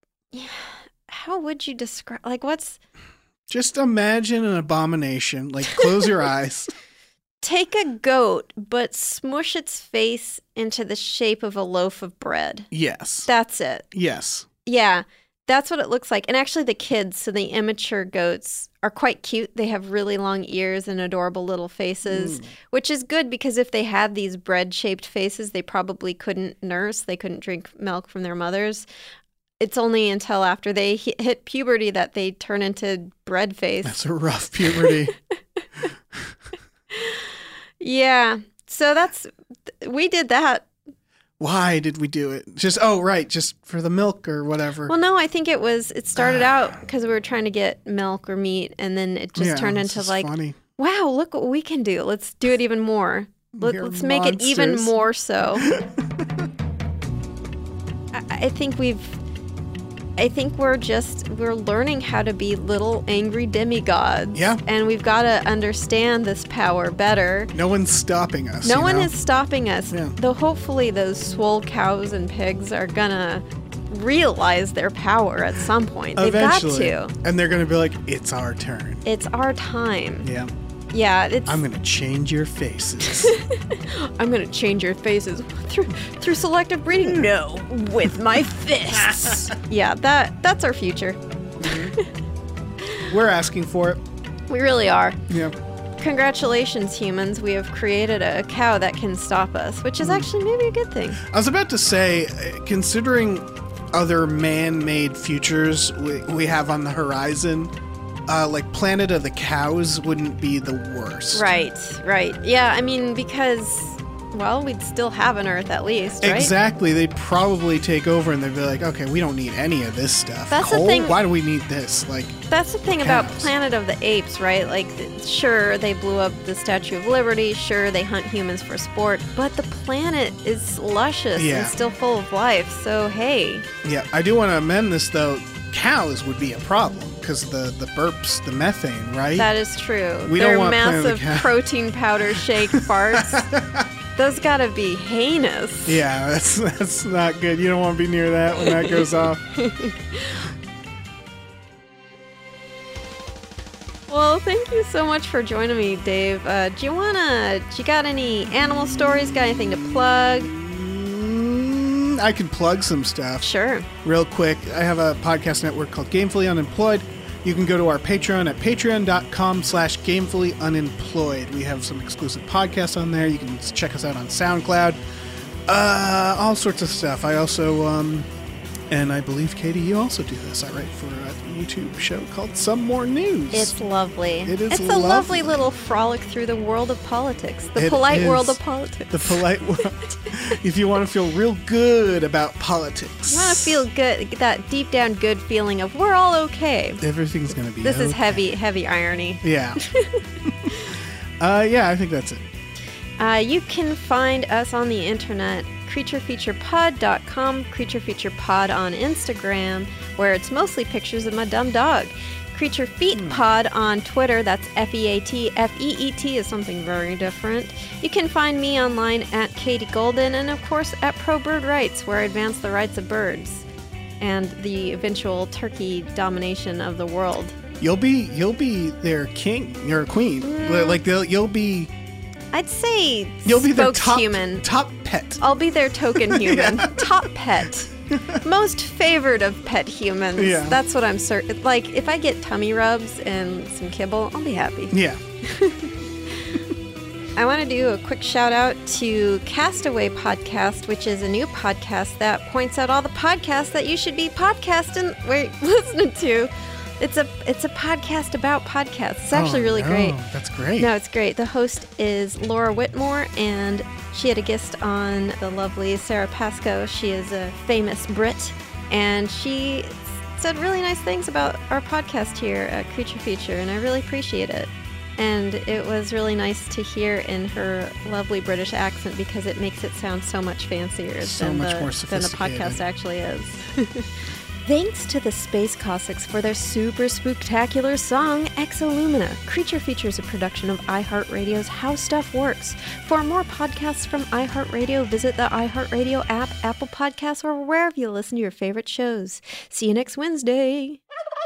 how would you describe, like what's, Just imagine an abomination. Like close your eyes. take a goat, but smush its face into the shape of a loaf of bread. Yes. That's it. Yes. Yeah, that's what it looks like. And actually the kids, so the immature goats, are quite cute. They have really long ears and adorable little faces, Mm. which is good because if they had these bread-shaped faces, they probably couldn't nurse. They couldn't drink milk from their mothers. It's only until after they hi- hit puberty that they turn into bread face. That's a rough puberty. Yeah. So that's, we did that. Why did we do it? Just, oh, right. Just for the milk or whatever. Well, no, I think it was, it started out because we were trying to get milk or meat, and then it just Yeah, turned this into is like, funny. wow, look what we can do. Let's do it even more. Let, We're let's make it even monsters. more so. I, I think we've, I think we're just, we're learning how to be little angry demigods. Yeah. And we've got to understand this power better. No one's stopping us. No you one know? is stopping us. Yeah. Though hopefully those swole cows and pigs are gonna realize their power at some point. They've Eventually. got to. And they're going to be like, it's our turn. It's our time. Yeah. Yeah, it's I'm going to change your faces. I'm gonna change your faces through through selective breeding. No, with my fists. Yeah, that that's our future. We're asking for it. We really are. Yeah. Congratulations, humans. We have created a cow that can stop us, which is actually maybe a good thing. I was about to say, uh, considering other man-made futures we, we have on the horizon, uh, like Planet of the Cows wouldn't be the worst. Right, right. Yeah, I mean, because, well, we'd still have an Earth at least, right? Exactly. They'd probably take over and they'd be like, okay, we don't need any of this stuff. That's the Coal? thing- Why do we need this? Like, That's the thing about Cows. Planet of the Apes, right? Like, th- sure, they blew up the Statue of Liberty. Sure, they hunt humans for sport. But the planet is luscious Yeah. and still full of life. So, hey, yeah, I do want to amend this, though. Cows would be a problem because the, the burps, the methane, right? that is true. We They're don't want Planet of the massive Cow- protein powder shake farts. Those gotta be heinous. Yeah, that's that's not good. You don't want to be near that when that goes off. Well, thank you so much for joining me, Dave. Uh, do you wanna? Do you got any animal stories? Got anything to plug? Mm, I can plug some stuff. Sure. Real quick, I have a podcast network called Gamefully Unemployed. You can go to our Patreon at patreon.com slash gamefully unemployed. We have some exclusive podcasts on there. You can check us out on SoundCloud. Uh, all sorts of stuff. I also, um, and I believe, Katie, you also do this. I write for a YouTube show called Some More News. It's lovely. It is It's a lovely. lovely little frolic through the world of politics. The It polite is. world of politics. The polite world. If you want to feel real good about politics. You want to feel good, that deep down good feeling of we're all okay. Everything's going to be This is okay. heavy, heavy irony. Yeah. uh, yeah, I think that's it. Uh, you can find us on the internet, creature feature pod dot com, Creature Feature Pod on Instagram, where it's mostly pictures of my dumb dog. Creature Feet Pod on Twitter, that's F E A T. F E E T is something very different. You can find me online at Katie Golden, and of course at Pro Bird Rights, where I advance the rights of birds and the eventual turkey domination of the world. You'll be you'll be their king or queen. Mm. Like they'll you'll be I'd say you'll be their top spokeshuman. top pet. I'll be their token human. Yeah. Top pet. Most favored of pet humans. Yeah. That's what I'm certain. Like, if I get tummy rubs and some kibble, I'll be happy. Yeah. I want to do a quick shout out to Castaway Podcast, which is a new podcast that points out all the podcasts that you should be podcasting, wait, listening to. It's a it's a podcast about podcasts. It's actually Oh, really no, great. That's great. No, it's great. The host is Laura Whitmore, and she had a guest on the lovely Sarah Pascoe. She is a famous Brit, and she said really nice things about our podcast here at Creature Feature, and I really appreciate it. And it was really nice to hear in her lovely British accent because it makes it sound so much fancier So than, much the, more than the sophisticated. podcast actually is. Thanks to the Space Cossacks for their super spooktacular song, Exolumina. Creature Feature is a production of iHeartRadio's How Stuff Works. For more podcasts from iHeartRadio, visit the iHeartRadio app, Apple Podcasts, or wherever you listen to your favorite shows. See you next Wednesday.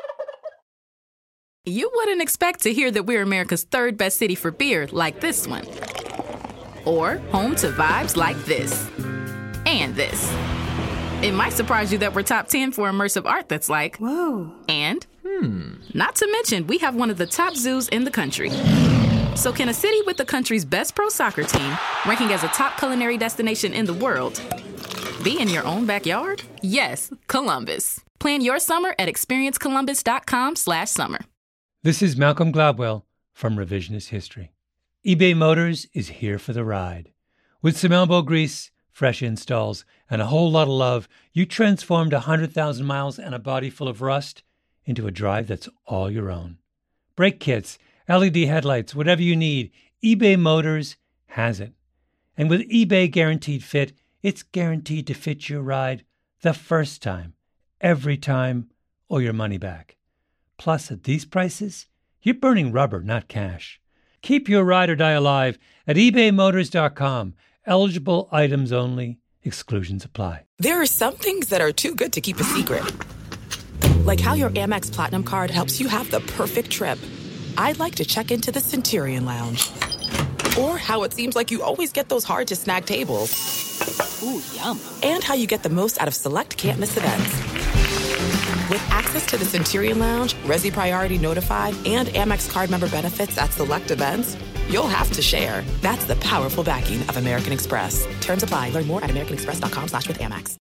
You wouldn't expect to hear that we're America's third best city for beer like this one. Or home to vibes like this. And this. It might surprise you that we're top ten for immersive art that's like, whoa. And, hmm. Not to mention, we have one of the top zoos in the country. So can a city with the country's best pro soccer team, ranking as a top culinary destination in the world, be in your own backyard? Yes, Columbus. Plan your summer at experience columbus dot com slash summer. This is Malcolm Gladwell from Revisionist History. eBay Motors is here for the ride. With some elbow grease, fresh installs, and a whole lot of love, you transformed one hundred thousand miles and a body full of rust into a drive that's all your own. Brake kits, L E D headlights, whatever you need, eBay Motors has it. And with eBay Guaranteed Fit, it's guaranteed to fit your ride the first time, every time, or your money back. Plus, at these prices, you're burning rubber, not cash. Keep your ride or die alive at ebay motors dot com. Eligible items only. Exclusions apply. There are some things that are too good to keep a secret. Like how your Amex Platinum card helps you have the perfect trip. I'd like to check into the Centurion Lounge. Or how it seems like you always get those hard-to-snag tables. Ooh, yum. And how you get the most out of select can't-miss events. With access to the Centurion Lounge, Resi Priority Notified, and Amex card member benefits at select events, you'll have to share. That's the powerful backing of American Express. Terms apply. Learn more at american express dot com slash with Amex.